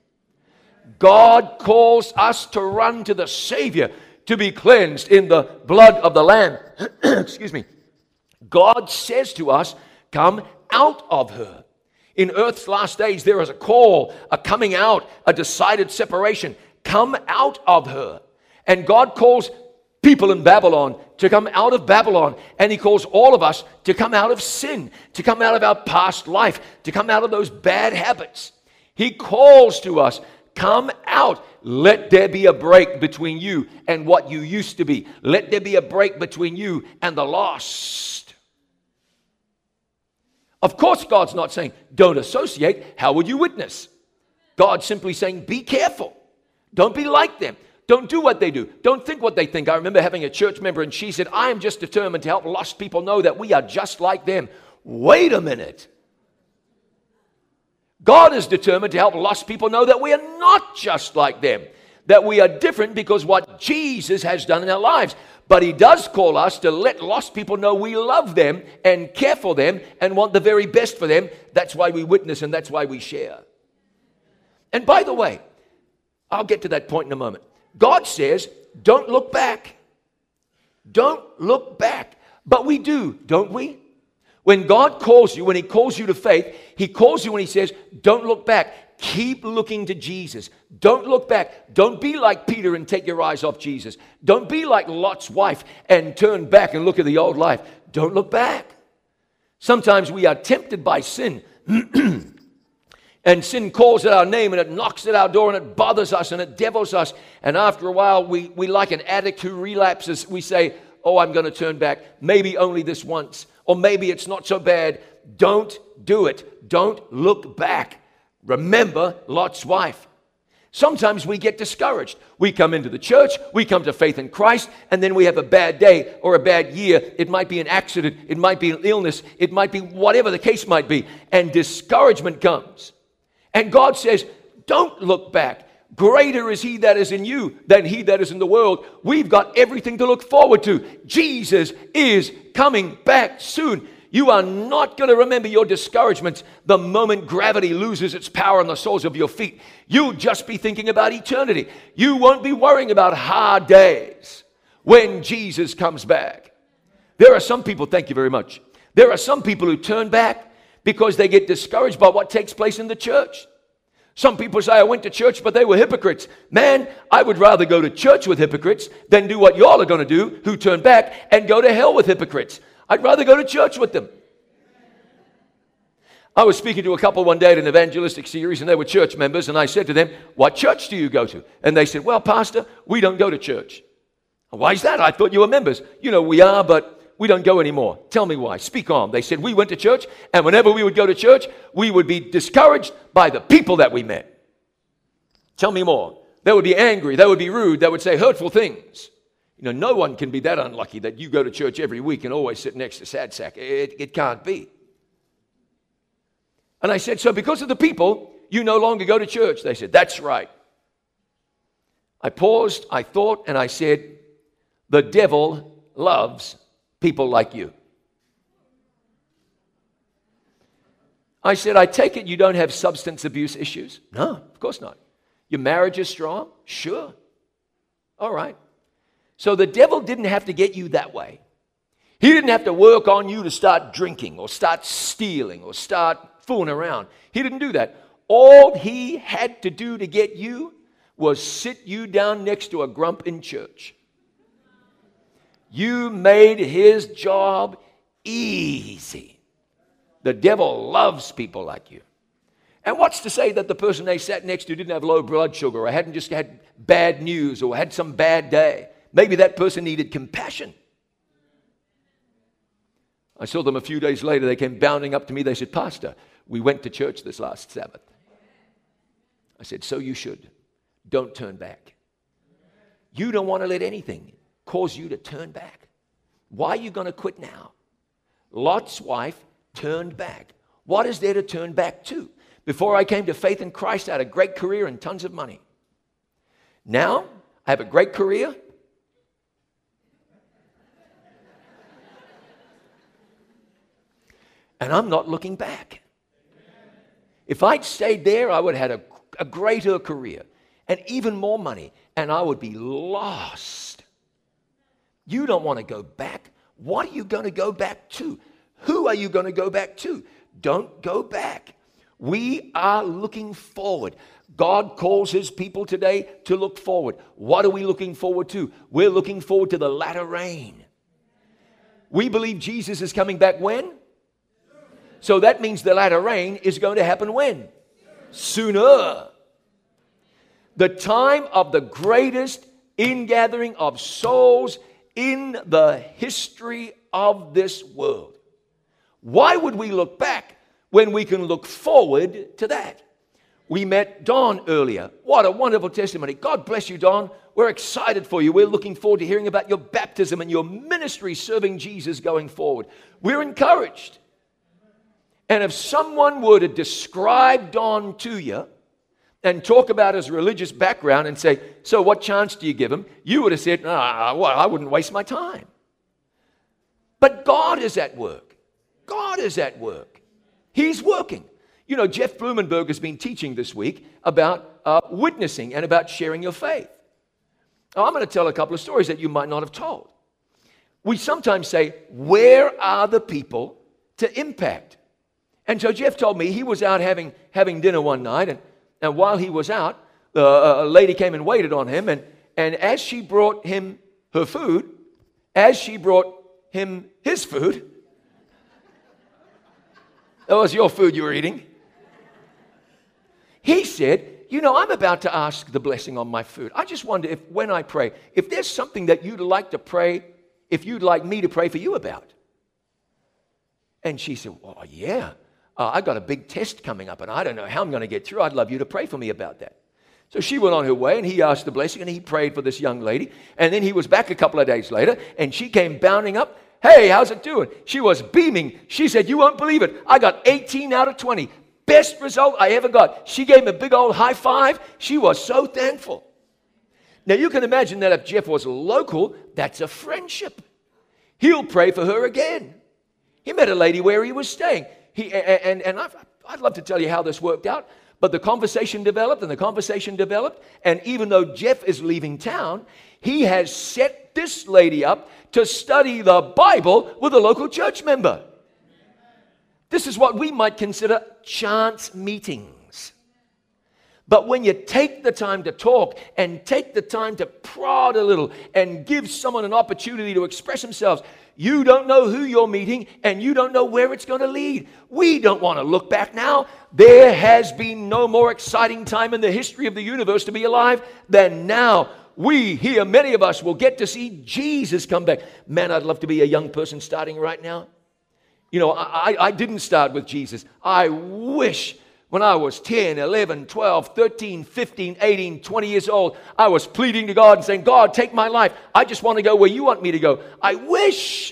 God calls us to run to the Savior, to be cleansed in the blood of the Lamb. Excuse me. God says to us, come out of her. In earth's last days, there is a call, a coming out, a decided separation. Come out of her. And God calls people in Babylon to come out of Babylon. And he calls all of us to come out of sin, to come out of our past life, to come out of those bad habits. He calls to us, come out. Let there be a break between you and what you used to be. Let there be a break between you and the lost. Of course, God's not saying, don't associate. How would you witness? God's simply saying, be careful. Don't be like them. Don't do what they do. Don't think what they think. I remember having a church member and she said, I am just determined to help lost people know that we are just like them. Wait a minute. God is determined to help lost people know that we are not just like them. That we are different because what Jesus has done in our lives. But he does call us to let lost people know we love them and care for them and want the very best for them. That's why we witness and that's why we share. And by the way, I'll get to that point in a moment. God says, don't look back. Don't look back. But we do, don't we? When God calls you, when he calls you to faith, he calls you when he says, don't look back. Keep looking to Jesus. Don't look back. Don't be like Peter and take your eyes off Jesus. Don't be like Lot's wife and turn back and look at the old life. Don't look back. Sometimes we are tempted by sin. And sin calls at our name and it knocks at our door and it bothers us and it devils us. And after a while, we, we like an addict who relapses. We say, oh, I'm going to turn back. Maybe only this once. Or maybe it's not so bad. Don't do it. Don't look back. Remember Lot's wife. Sometimes we get discouraged. We come into the church, we come to faith in Christ, and then we have a bad day or a bad year. It might be an accident, it might be an illness, it might be whatever the case might be, and discouragement comes. And God says, don't look back. Greater is he that is in you than he that is in the world. We've got everything to look forward to. Jesus is coming back soon. You are not going to remember your discouragements the moment gravity loses its power on the soles of your feet. You'll just be thinking about eternity. You won't be worrying about hard days when Jesus comes back. There are some people, thank you very much. There are some people who turn back because they get discouraged by what takes place in the church. Some people say, I went to church, but they were hypocrites. Man, I would rather go to church with hypocrites than do what y'all are going to do, who turn back and go to hell with hypocrites. I'd rather go to church with them. I was speaking to a couple one day at an evangelistic series, and they were church members, and I said to them, what church do you go to? And they said, well, Pastor, we don't go to church. Why is that? I thought you were members. You know, we are, but we don't go anymore. Tell me why. Speak on. They said, we went to church, and whenever we would go to church, we would be discouraged by the people that we met. Tell me more. They would be angry. They would be rude. They would say hurtful things. You know, no one can be that unlucky that you go to church every week and always sit next to sad sack. It, it can't be. And I said, so because of the people, you no longer go to church. They said, that's right. I paused, I thought, and I said, the devil loves people like you. I said, I take it you don't have substance abuse issues? No, of course not. Your marriage is strong? Sure. All right. So the devil didn't have to get you that way. He didn't have to work on you to start drinking or start stealing or start fooling around. He didn't do that. All he had to do to get you was sit you down next to a grump in church. You made his job easy. The devil loves people like you. And what's to say that the person they sat next to didn't have low blood sugar or hadn't just had bad news or had some bad day? Maybe that person needed compassion. I saw them a few days later. They came bounding up to me. They said, Pastor, we went to church this last Sabbath. I said, so you should. Don't turn back. You don't want to let anything cause you to turn back. Why are you going to quit now? Lot's wife turned back. What is there to turn back to? Before I came to faith in Christ, I had a great career and tons of money. Now, I have a great career. And I'm not looking back. If I'd stayed there, I would have had a, a greater career and even more money, and I would be lost. You don't want to go back. What are you going to go back to? Who are you going to go back to? Don't go back. We are looking forward. God calls his people today to look forward. What are we looking forward to? We're looking forward to the latter rain. We believe Jesus is coming back when? So that means the latter rain is going to happen when? Sooner. The time of the greatest ingathering of souls in the history of this world. Why would we look back when we can look forward to that? We met Don earlier. What a wonderful testimony. God bless you, Don. We're excited for you. We're looking forward to hearing about your baptism and your ministry serving Jesus going forward. We're encouraged. And if someone were to describe Don to you and talk about his religious background and say, so what chance do you give him? You would have said, ah, well, I wouldn't waste my time. But God is at work. God is at work. He's working. You know, Jeff Blumenberg has been teaching this week about uh, witnessing and about sharing your faith. Now, I'm going to tell a couple of stories that you might not have told. We sometimes say, where are the people to impact? And so Jeff told me he was out having, having dinner one night, and, and while he was out, uh, a lady came and waited on him, and, and as she brought him her food, as she brought him his food, that was your food you were eating, he said, you know, I'm about to ask the blessing on my food. I just wonder if when I pray, if there's something that you'd like to pray, if you'd like me to pray for you about. And she said, well, yeah. Uh, I've got a big test coming up, and I don't know how I'm going to get through. I'd love you to pray for me about that. So she went on her way, and he asked the blessing, and he prayed for this young lady. And then he was back a couple of days later, and she came bounding up. Hey, how's it doing? She was beaming. She said, you won't believe it. I got eighteen out of twenty. Best result I ever got. She gave him a big old high five. She was so thankful. Now, you can imagine that if Jeff was local, that's a friendship. He'll pray for her again. He met a lady where he was staying. He, and and I've, I'd love to tell you how this worked out, but the conversation developed and the conversation developed. And even though Jeff is leaving town, he has set this lady up to study the Bible with a local church member. This is what we might consider chance meetings. But when you take the time to talk and take the time to prod a little and give someone an opportunity to express themselves, you don't know who you're meeting and you don't know where it's going to lead. We don't want to look back now. There has been no more exciting time in the history of the universe to be alive than now. We here, many of us, will get to see Jesus come back. Man, I'd love to be a young person starting right now. You know, I, I didn't start with Jesus. I wish when I was ten, eleven, twelve, thirteen, fifteen, eighteen, twenty years old, I was pleading to God and saying, God, take my life. I just want to go where you want me to go. I wish.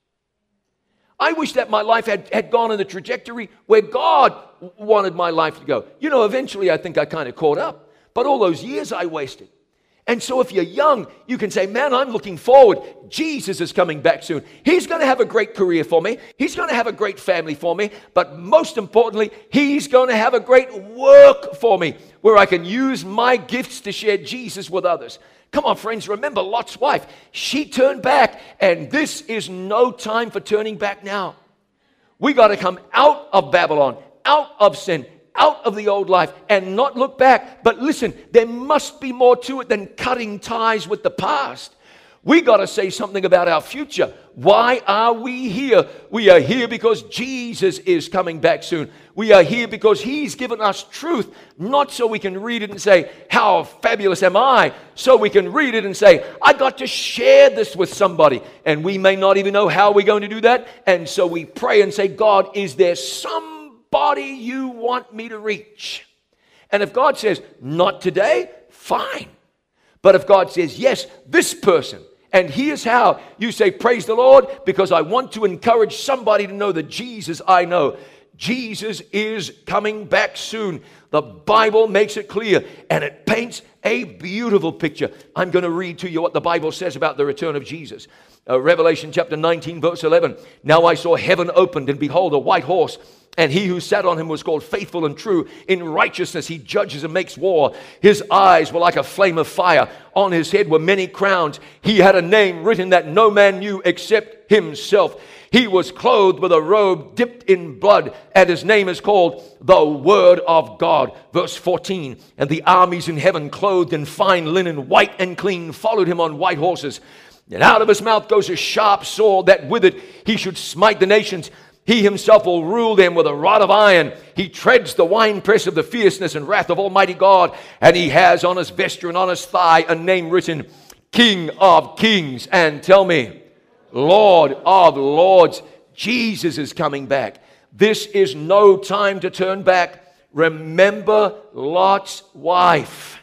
I wish that my life had, had gone in the trajectory where God wanted my life to go. You know, eventually I think I kind of caught up. But all those years I wasted. And so if you're young, you can say, man, I'm looking forward. Jesus is coming back soon. He's going to have a great career for me. He's going to have a great family for me. But most importantly, he's going to have a great work for me where I can use my gifts to share Jesus with others. Come on, friends, remember Lot's wife. She turned back, and this is no time for turning back now. We got to come out of Babylon, out of sin, out of the old life and not look back. But listen, there must be more to it than cutting ties with the past. We got to say something about our future. Why are we here? We are here because Jesus is coming back soon. We are here because he's given us truth, not so we can read it and say, how fabulous am I? So we can read it and say, I got to share this with somebody. And we may not even know how we're going to do that. And so we pray and say, God, is there some body you want me to reach? And if God says, not today, fine. But if God says, yes, this person, and here's how, you say, praise the Lord, because I want to encourage somebody to know the Jesus I know. Jesus is coming back soon. The Bible makes it clear, and it paints a beautiful picture. I'm going to read to you what the Bible says about the return of Jesus. Uh, Revelation chapter nineteen, verse eleven. Now I saw heaven opened, and behold, a white horse. And he who sat on him was called Faithful and True. In righteousness he judges and makes war. His eyes were like a flame of fire. On his head were many crowns. He had a name written that no man knew except himself. He was clothed with a robe dipped in blood, and his name is called the Word of God. Verse fourteen. And the armies in heaven, clothed in fine linen, white and clean, followed him on white horses. And out of his mouth goes a sharp sword, that with it he should smite the nations. He himself will rule them with a rod of iron. He treads the winepress of the fierceness and wrath of Almighty God. And he has on his vesture and on his thigh a name written, King of Kings. And tell me, Lord of Lords. Jesus is coming back. This is no time to turn back. Remember Lot's wife.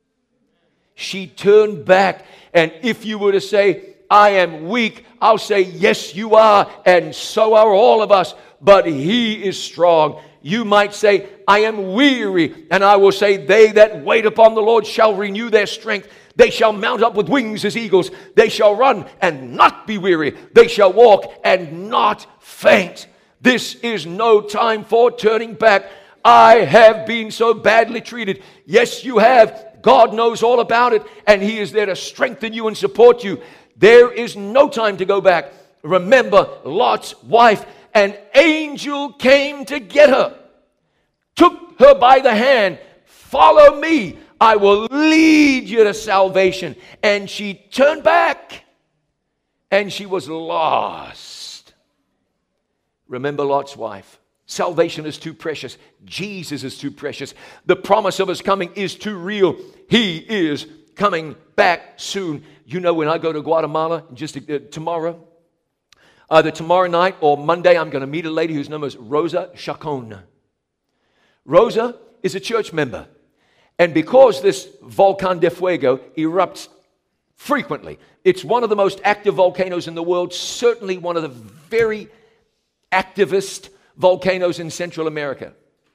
She turned back. And if you were to say, I am weak, I'll say, yes, you are, and so are all of us, but he is strong. You might say, I am weary, and I will say, they that wait upon the Lord shall renew their strength. They shall mount up with wings as eagles. They shall run and not be weary. They shall walk and not faint. This is no time for turning back. I have been so badly treated. Yes, you have. God knows all about it, and he is there to strengthen you and support you. There is no time to go back. Remember Lot's wife. An angel came to get her, took her by the hand. Follow me. I will lead you to salvation. And she turned back, and she was lost. Remember Lot's wife. Salvation is too precious. Jesus is too precious. The promise of his coming is too real. He is coming back soon. You know, when I go to Guatemala just uh, tomorrow, either tomorrow night or Monday, I'm going to meet a lady whose name is Rosa Chacon. Rosa is a church member. And because this Volcán de Fuego erupts frequently, it's one of the most active volcanoes in the world, certainly one of the very activist volcanoes in Central America.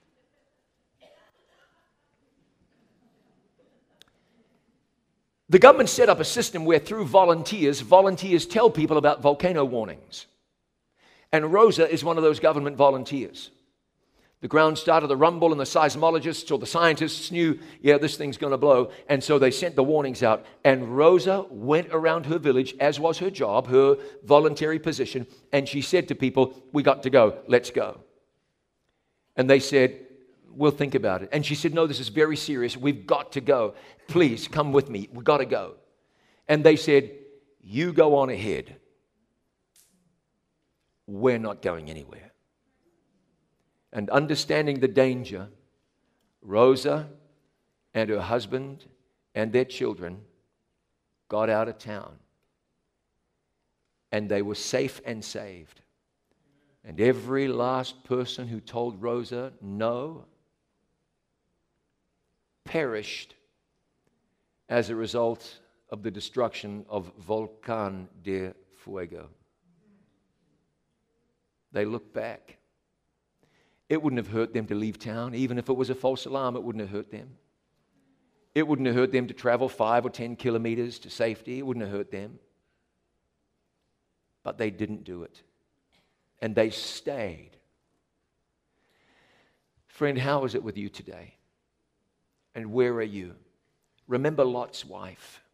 The government set up a system where through volunteers, volunteers tell people about volcano warnings. And Rosa is one of those government volunteers. The ground started to rumble and the seismologists or the scientists knew, yeah, this thing's going to blow. And so they sent the warnings out. And Rosa went around her village, as was her job, her voluntary position. And she said to people, we got to go, let's go. And they said, we'll think about it. And she said, no, this is very serious. We've got to go. Please come with me. We've got to go. And they said, you go on ahead. We're not going anywhere. And understanding the danger, Rosa and her husband and their children got out of town. And they were safe and saved. And every last person who told Rosa no perished as a result of the destruction of Volcán de Fuego. They looked back. It wouldn't have hurt them to leave town. Even if it was a false alarm, it wouldn't have hurt them. It wouldn't have hurt them to travel five or ten kilometers to safety. It wouldn't have hurt them. But they didn't do it. And they stayed. Friend, how is it with you today? And where are you? Remember Lot's wife.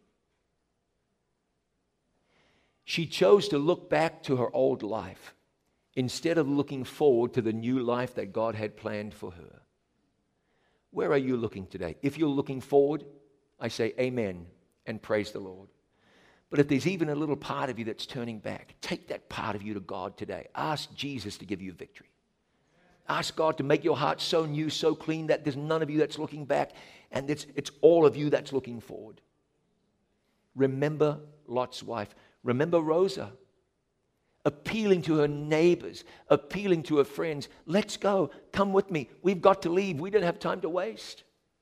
She chose to look back to her old life instead of looking forward to the new life that God had planned for her. Where are you looking today? If you're looking forward, I say amen and praise the Lord. But if there's even a little part of you that's turning back, take that part of you to God today. Ask Jesus to give you victory. Ask God to make your heart so new, so clean that there's none of you that's looking back and it's, it's all of you that's looking forward. Remember Lot's wife. Remember Rosa. Appealing to her neighbors, appealing to her friends. Let's go. Come with me. We've got to leave. We don't have time to waste.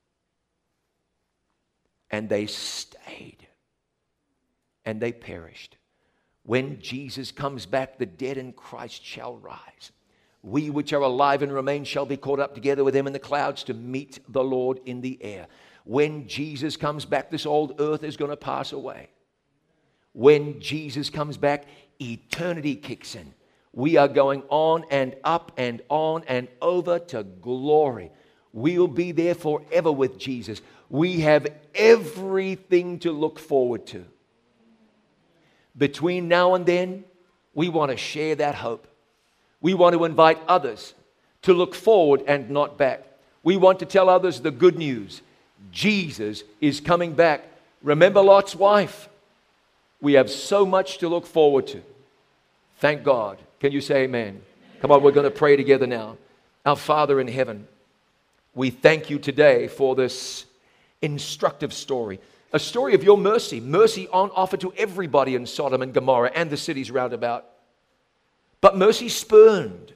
And they stayed. And they perished. When Jesus comes back, the dead in Christ shall rise. We which are alive and remain shall be caught up together with him in the clouds to meet the Lord in the air. When Jesus comes back, this old earth is going to pass away. When Jesus comes back, eternity kicks in. We are going on and up and on and over to glory. We'll be there forever with Jesus. We have everything to look forward to. Between now and then, we want to share that hope. We want to invite others to look forward and not back. We want to tell others the good news. Jesus is coming back. Remember Lot's wife. We have so much to look forward to. Thank God. Can you say amen? Come on, we're going to pray together now. Our Father in heaven, we thank you today for this instructive story. A story of your mercy. Mercy on offer to everybody in Sodom and Gomorrah and the cities round about. But mercy spurned.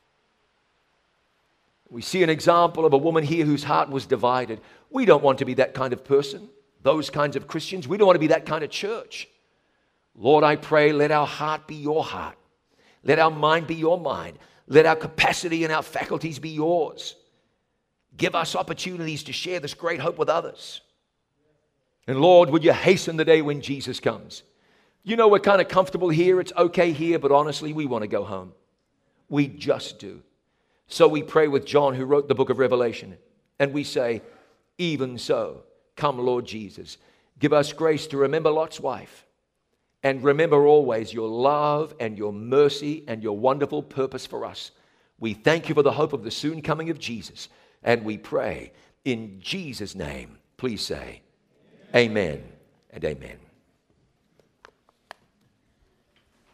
We see an example of a woman here whose heart was divided. We don't want to be that kind of person, those kinds of Christians. We don't want to be that kind of church. Lord, I pray, let our heart be your heart. Let our mind be your mind. Let our capacity and our faculties be yours. Give us opportunities to share this great hope with others. And Lord, would you hasten the day when Jesus comes? You know, we're kind of comfortable here. It's okay here, but honestly, we want to go home. We just do. So we pray with John, who wrote the book of Revelation, and we say, even so, come Lord Jesus. Give us grace to remember Lot's wife. And remember always your love and your mercy and your wonderful purpose for us. We thank you for the hope of the soon coming of Jesus. And we pray in Jesus' name. Please say amen, amen and amen.